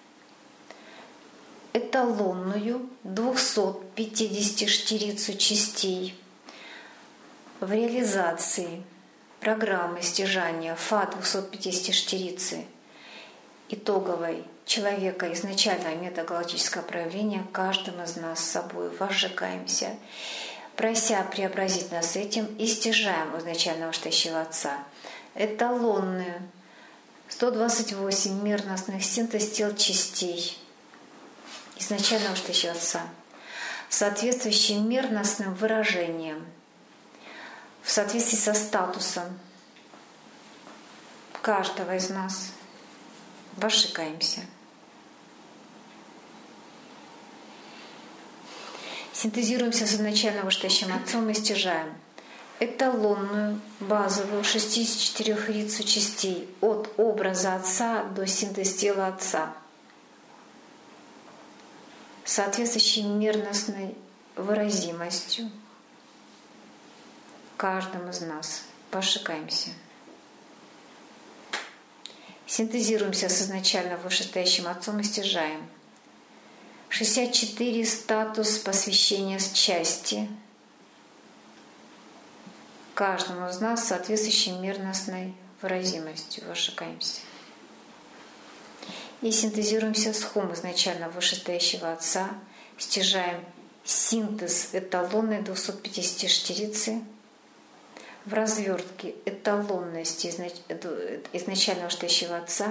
эталонную 250 штирицу частей в реализации программы стяжания Фа 250 штирицы итоговой человека изначального метагалактического проявления каждым из нас с собой. Возжигаемся, прося преобразить нас этим и стяжаем у изначального вышестоящего Отца эталонную 128 мерностных синтез тел частей изначального вышестоящего Отца, соответствующим мерностным выражением в соответствии со статусом каждого из нас. Возжигаемся. Синтезируемся с изначально вышестоящим Отцом и стяжаем эталонную, базовую 64-рицу частей от образа Отца до синтез тела Отца, соответствующей мерностной выразимостью каждому из нас. Пошикаемся. Синтезируемся с изначально вышестоящим Отцом и стяжаем. 64 статус посвящения с части каждому из нас соответствующей мерностной выразимостью. Вошикаемся. И синтезируемся с хум изначально вышестоящего Отца, стяжаем синтез эталонной 250-рицы в развертке эталонности изначально вышестоящего Отца,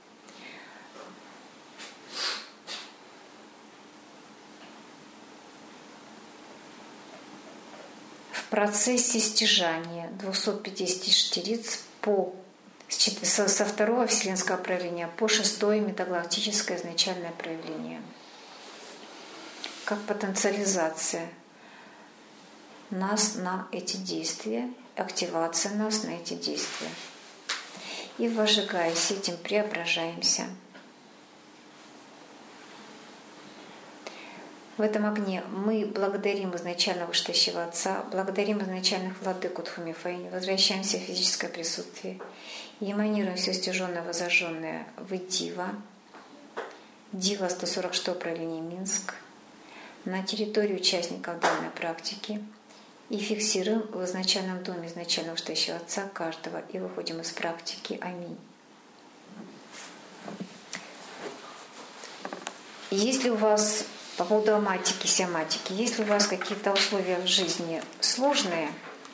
в процессе стяжания 250-риц со второго вселенского проявления по шестое метагалактическое изначальное проявление, как потенциализация нас на эти действия, активация нас на эти действия. И вожигаясь этим, преображаемся. В этом огне мы благодарим изначально вышестоящего Отца, благодарим изначальных владык Утхуми Фэйни, возвращаемся в физическое присутствие и эманируем все стяженное, возожженное в Дива, Дива 146 проявление Минск, на территории участников данной практики и фиксируем в изначальном доме изначально вышестоящего Отца каждого и выходим из практики. Аминь. Если у вас по поводу аматики, сиаматики, если у вас какие-то условия в жизни сложные,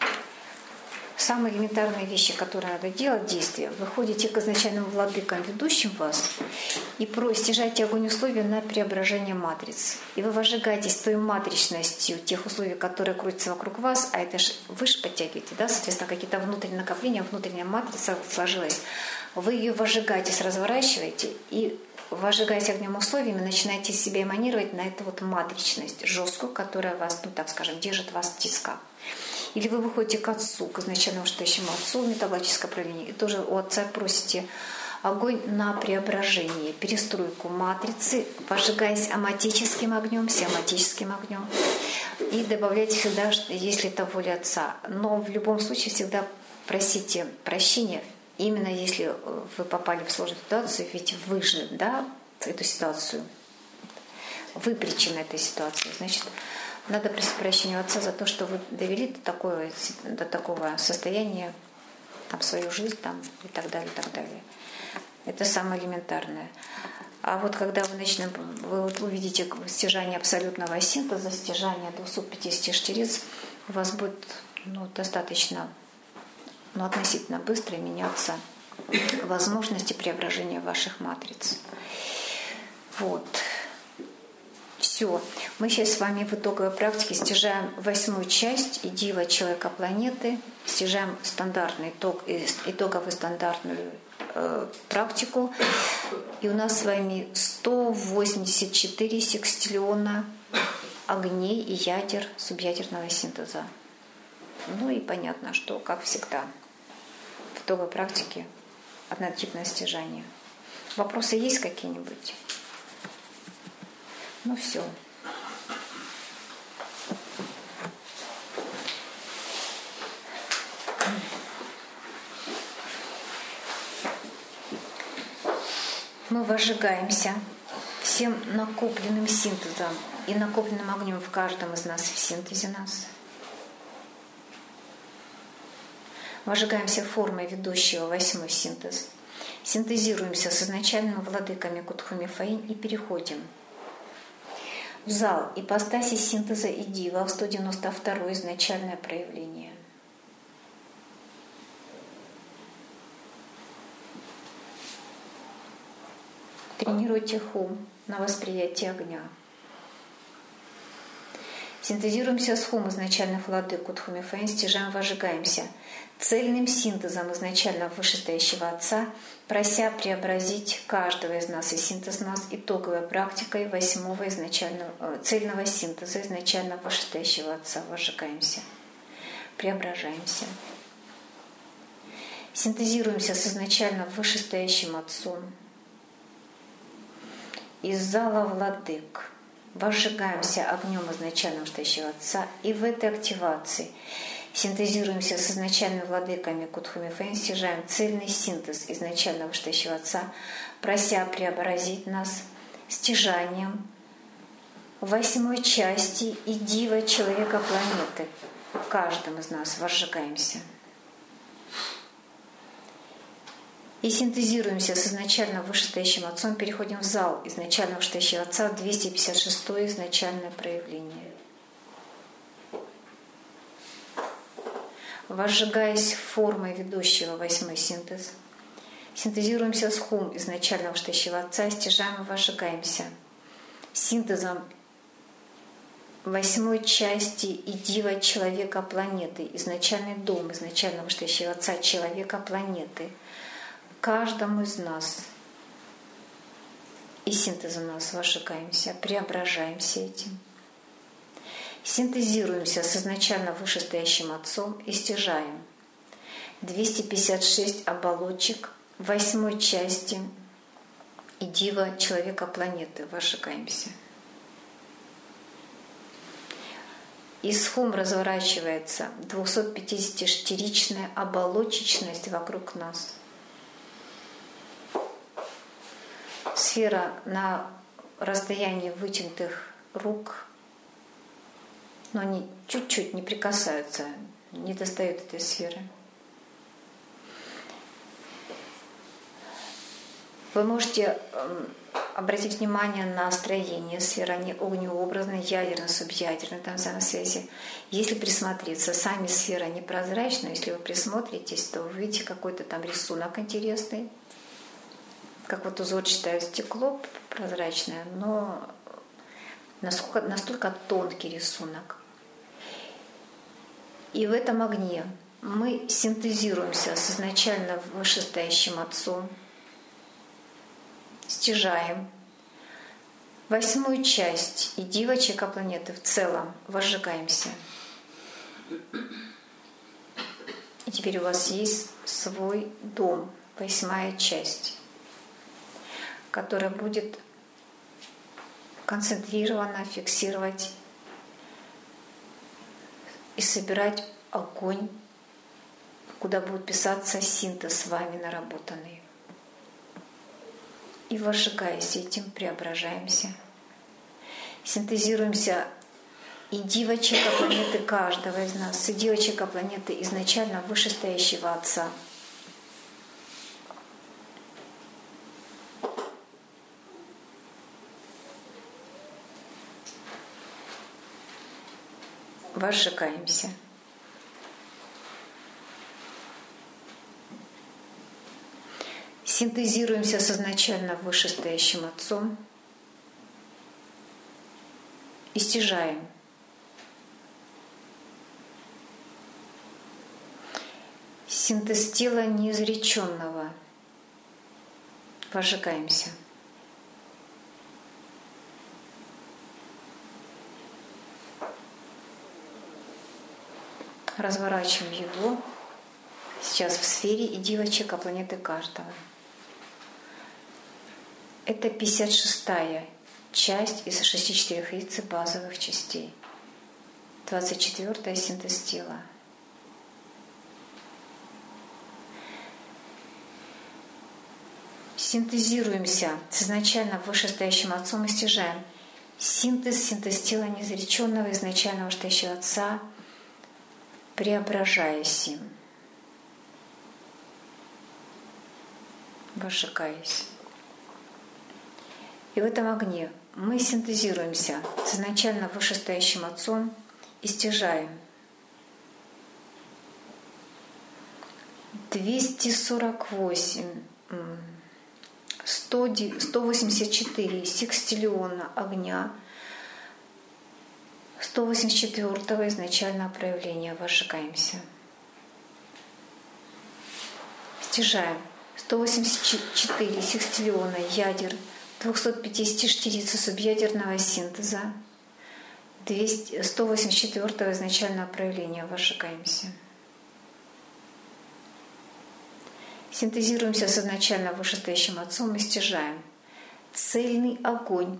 самые элементарные вещи, которые надо делать, действия, вы ходите к изначальным владыкам, ведущим вас, и стяжаете огонь условия на преображение матриц. И вы вожигаетесь той матричностью тех условий, которые крутятся вокруг вас, а это вы же подтягиваете, да, соответственно, какие-то внутренние накопления, внутренняя матрица сложилась. Вы ее вожигаете, разворачиваете и, вожигаясь огнем условиями, начинаете себя эманировать на эту вот матричность жесткую, которая вас, так скажем, держит вас в тисках. Или вы выходите к Отцу, к изначально вышестоящему Отцу, метагалактическое проявление, и тоже у Отца просите огонь на преображение, перестройку матрицы, вожигаясь аматическим огнем, сиаматическим огнем, и добавляйте всегда, если это воля Отца. Но в любом случае всегда просите прощения, именно если вы попали в сложную ситуацию, ведь вы же, да, эту ситуацию, вы причина этой ситуации, значит, надо просить прощения у Отца за то, что вы довели до такого состояния там, свою жизнь там, и так далее, и так далее. Это самое элементарное. А вот когда вы вот увидите стяжание абсолютного синтеза, стяжание 250 риц, у вас будет достаточно, относительно быстро меняться возможности преображения ваших матриц. Вот. Все. Мы сейчас с вами в итоговой практике стяжаем 8-ю часть идеала человека планеты, стяжаем итоговую стандартную практику. И у нас с вами 184 секстиллиона огней и ядер субъядерного синтеза. Ну и понятно, что, как всегда, в итоговой практике однотипное стяжание. Вопросы есть какие-нибудь? Ну все. Мы вожигаемся всем накопленным синтезом и накопленным огнем в каждом из нас в синтезе нас. Вожигаемся формой ведущего 8-й синтез. Синтезируемся с изначальными владыками Кутхуми Фэйн и переходим в зал ипостаси синтеза и дива в 192-е изначальное проявление. Тренируйте хум на восприятие огня. Синтезируемся с хум изначальных владык Кутхуми Фэйн, стяжаем, вожигаемся цельным синтезом изначально вышестоящего Отца, прося преобразить каждого из нас и синтез нас итоговой практикой 8-го цельного синтеза изначально вышестоящего Отца. Вожигаемся. преображаемся. Синтезируемся с изначально вышестоящим Отцом. Из зала владык возжигаемся огнем изначального стоящего Отца, и в этой активации синтезируемся с изначальными владыками Кутхуми Фэн, стяжаем цельный синтез изначального стоящего Отца, прося преобразить нас стяжанием 8 части и дива человека планеты. В каждом из нас возжигаемся. И синтезируемся с изначально вышестоящим Отцом, переходим в зал изначально вышестоящего Отца, 256-е изначальное проявление. Возжигаясь формой ведущего 8-й синтез, синтезируемся с хум изначально вышестоящего Отца, стяжаем и возжигаемся синтезом 8 части и дива человека планеты, изначальный дом изначально вышестоящего Отца человека планеты, каждому из нас. И синтезом нас возжигаемся, преображаемся этим. Синтезируемся с изначально вышестоящим Отцом и стяжаем 256 оболочек 8 части и дива человека планеты. Возжигаемся. Из хум разворачивается 250-штиричная оболочечность вокруг нас. Сфера на расстоянии вытянутых рук, но они чуть-чуть не прикасаются, не достают этой сферы. Вы можете обратить внимание на строение сферы, они огнеобразные, ядерные, субъядерные, там взаимосвязи. Если присмотреться, сами сферы непрозрачные, если вы присмотритесь, то вы увидите какой-то там рисунок интересный, как вот узорчатое стекло прозрачное, но настолько тонкий рисунок. И в этом огне мы синтезируемся с изначально вышестоящим Отцом, стяжаем 8 часть и дива человека планеты в целом, возжигаемся. И теперь у вас есть свой дом, 8 часть, которая будет концентрированно фиксировать и собирать огонь, куда будет писаться синтез с вами наработанный. И возжигаясь этим, преображаемся. Синтезируемся и дива человека планеты каждого из нас, и дива человека планеты изначально вышестоящего Отца. Возжигаемся. Синтезируемся с изначально вышестоящим Отцом и стяжаем синтез тела неизреченного. Возжигаемся. Разворачиваем его сейчас в сфере и дива человека планеты каждого. Это 56-я часть из 64 яиц базовых частей. 24-я синтез тела. Синтезируемся с изначально вышестоящим Отцом и стяжаем синтез тела неизреченного изначального вышестоящего Отца, преображаясь им, возжигаясь. И в этом огне мы синтезируемся с изначально вышестоящим Отцом и стяжаем 184 секстиллиона огня 184-го изначального проявления. Возжигаемся. Стяжаем 184 секстиллиона ядер 250 штириц субъядерного синтеза 184 изначального проявления возжигаемся. Синтезируемся с изначально вышестоящим Отцом и стяжаем. Цельный огонь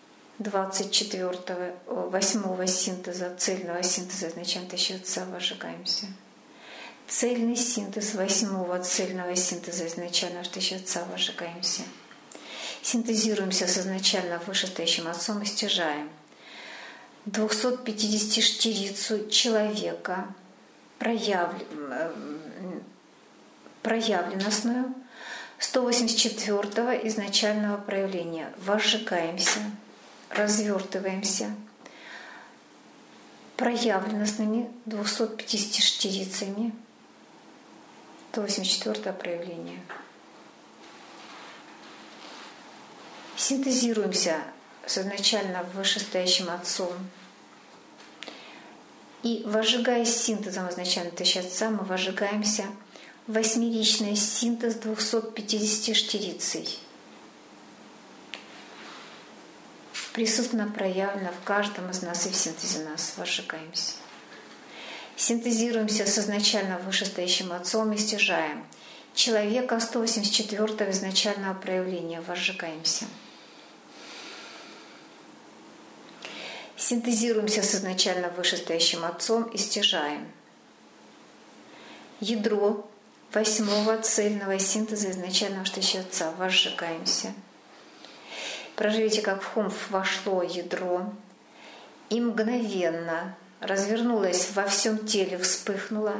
24-го, 8-го синтеза, цельного синтеза изначально тысячи Отца возжигаемся. Цельный синтез 8-го цельного синтеза изначально тысячи Отца возжигаемся. Синтезируемся с изначально вышестоящим Отцом и стяжаем. 250-штирицу человека, проявленностную 184-го изначального проявления. Возжигаемся, развертываемся проявленностными 250 штирицами 184-го проявления. Синтезируемся с изначально вышестоящим Отцом. И возжигаясь синтезом изначально тысячи Отца, мы возжигаемся в восьмеричный синтез 250 штирицей. Присутственно проявлено в каждом из нас и в синтезе нас возжигаемся. Синтезируемся с изначально вышестоящим Отцом и стяжаем. Человека 184-го изначального проявления возжигаемся. Синтезируемся с изначально вышестоящим Отцом и стяжаем. Ядро 8-го цельного синтеза изначального тысячи Отца возжигаемся. Проживите, как в хумф вошло ядро и мгновенно развернулось во всем теле, вспыхнуло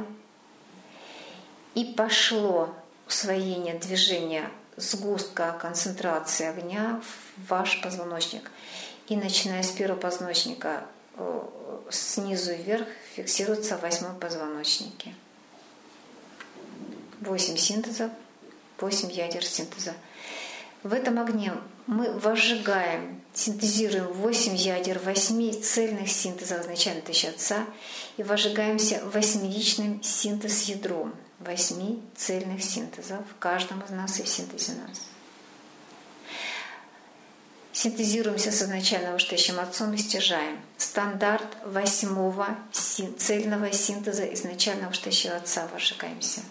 и пошло усвоение движения сгустка концентрации огня в ваш позвоночник. И начиная с первого позвоночника снизу вверх фиксируется в 8-м позвоночнике. 8 синтезов, 8 ядер синтеза. В этом огне мы возжигаем, синтезируем 8 ядер 8 цельных синтезов изначально тысячи Отца и возжигаемся восьмеричным синтез-ядром 8 цельных синтезов в каждом из нас и в синтезе нас. Синтезируемся с изначально вышестоящим Отцом и стяжаем. Стандарт 8-го цельного синтеза изначально вышестоящего Отца возжигаемся.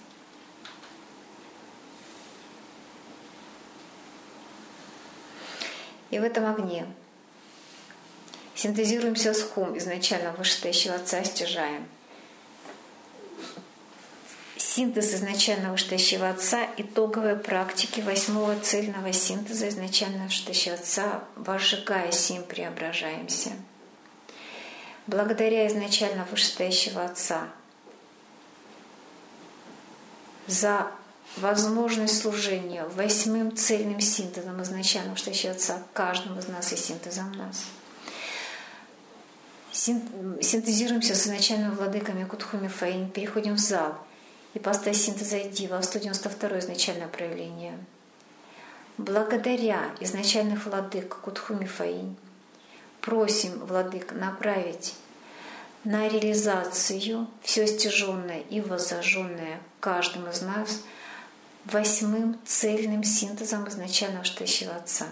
И в этом огне синтезируемся с хум изначально вышестоящего Отца и стяжаем. Синтез изначально вышестоящего Отца, итоговые практики 8-го цельного синтеза изначально вышестоящего Отца, возжигаясь им, преображаемся. Благодаря изначально вышестоящего Отца за возможность служения 8-м цельным синтезом изначально вышестоящего Отца каждому из нас и синтезом нас. Синтезируемся с изначальными владыками Кутхуми Фаинь, переходим в зал. Ипостась синтеза и Дива, 192-е изначальное проявление. Благодаря изначальных владык Кутхуми Фаинь просим владык направить на реализацию все стяженное и воззаженное каждым из нас 8-м цельным синтезом изначального вышестоящего Отца.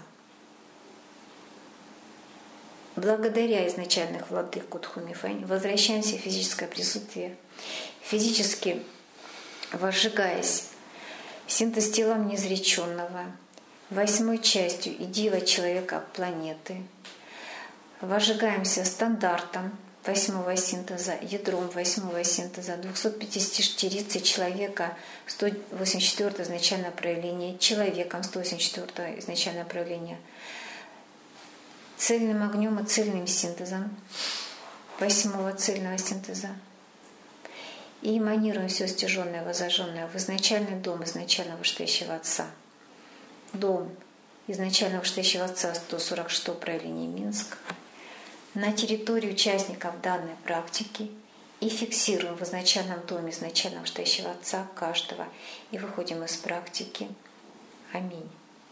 Благодаря изначальных владык Кутхуми Фаинь возвращаемся в физическое присутствие, физически возжигаясь синтез телом неизреченного, 8-й частью и дива человека планеты, возжигаемся стандартом 8-го синтеза, ядром 8-го синтеза, 250 штирицей человека, 184-го изначальное проявление, человеком 184-го изначальное проявление, цельным огнем и цельным синтезом 8-го цельного синтеза. И эманируем все стяженное, воззаженное в изначальный дом изначального вышестоящего Отца. Дом изначального вышестоящего Отца 146 проявление Минск. На территории участников данной практики и фиксируем в изначальном доме изначального вышестоящего Отца каждого и выходим из практики. Аминь.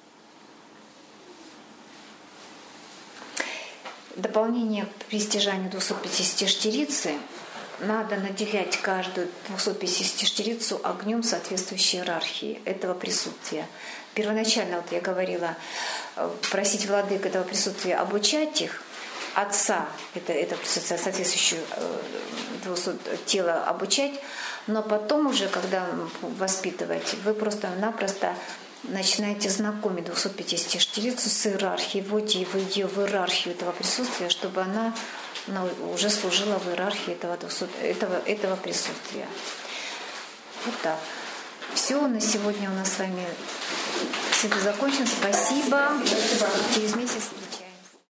Дополнение при стяжании 250 штирицы. Надо наделять каждую 250 штирицу огнем соответствующей иерархии этого присутствия. Первоначально, вот я говорила, просить владык этого присутствия обучать их, отца, это соответствующее тело обучать, но потом уже, когда воспитываете, вы просто-напросто начинаете знакомить 250-шу с иерархией, вводите ее в иерархию этого присутствия, чтобы она уже служила в иерархии этого присутствия. Вот так. Все, на сегодня у нас с вами все это закончено. Спасибо. Через месяц.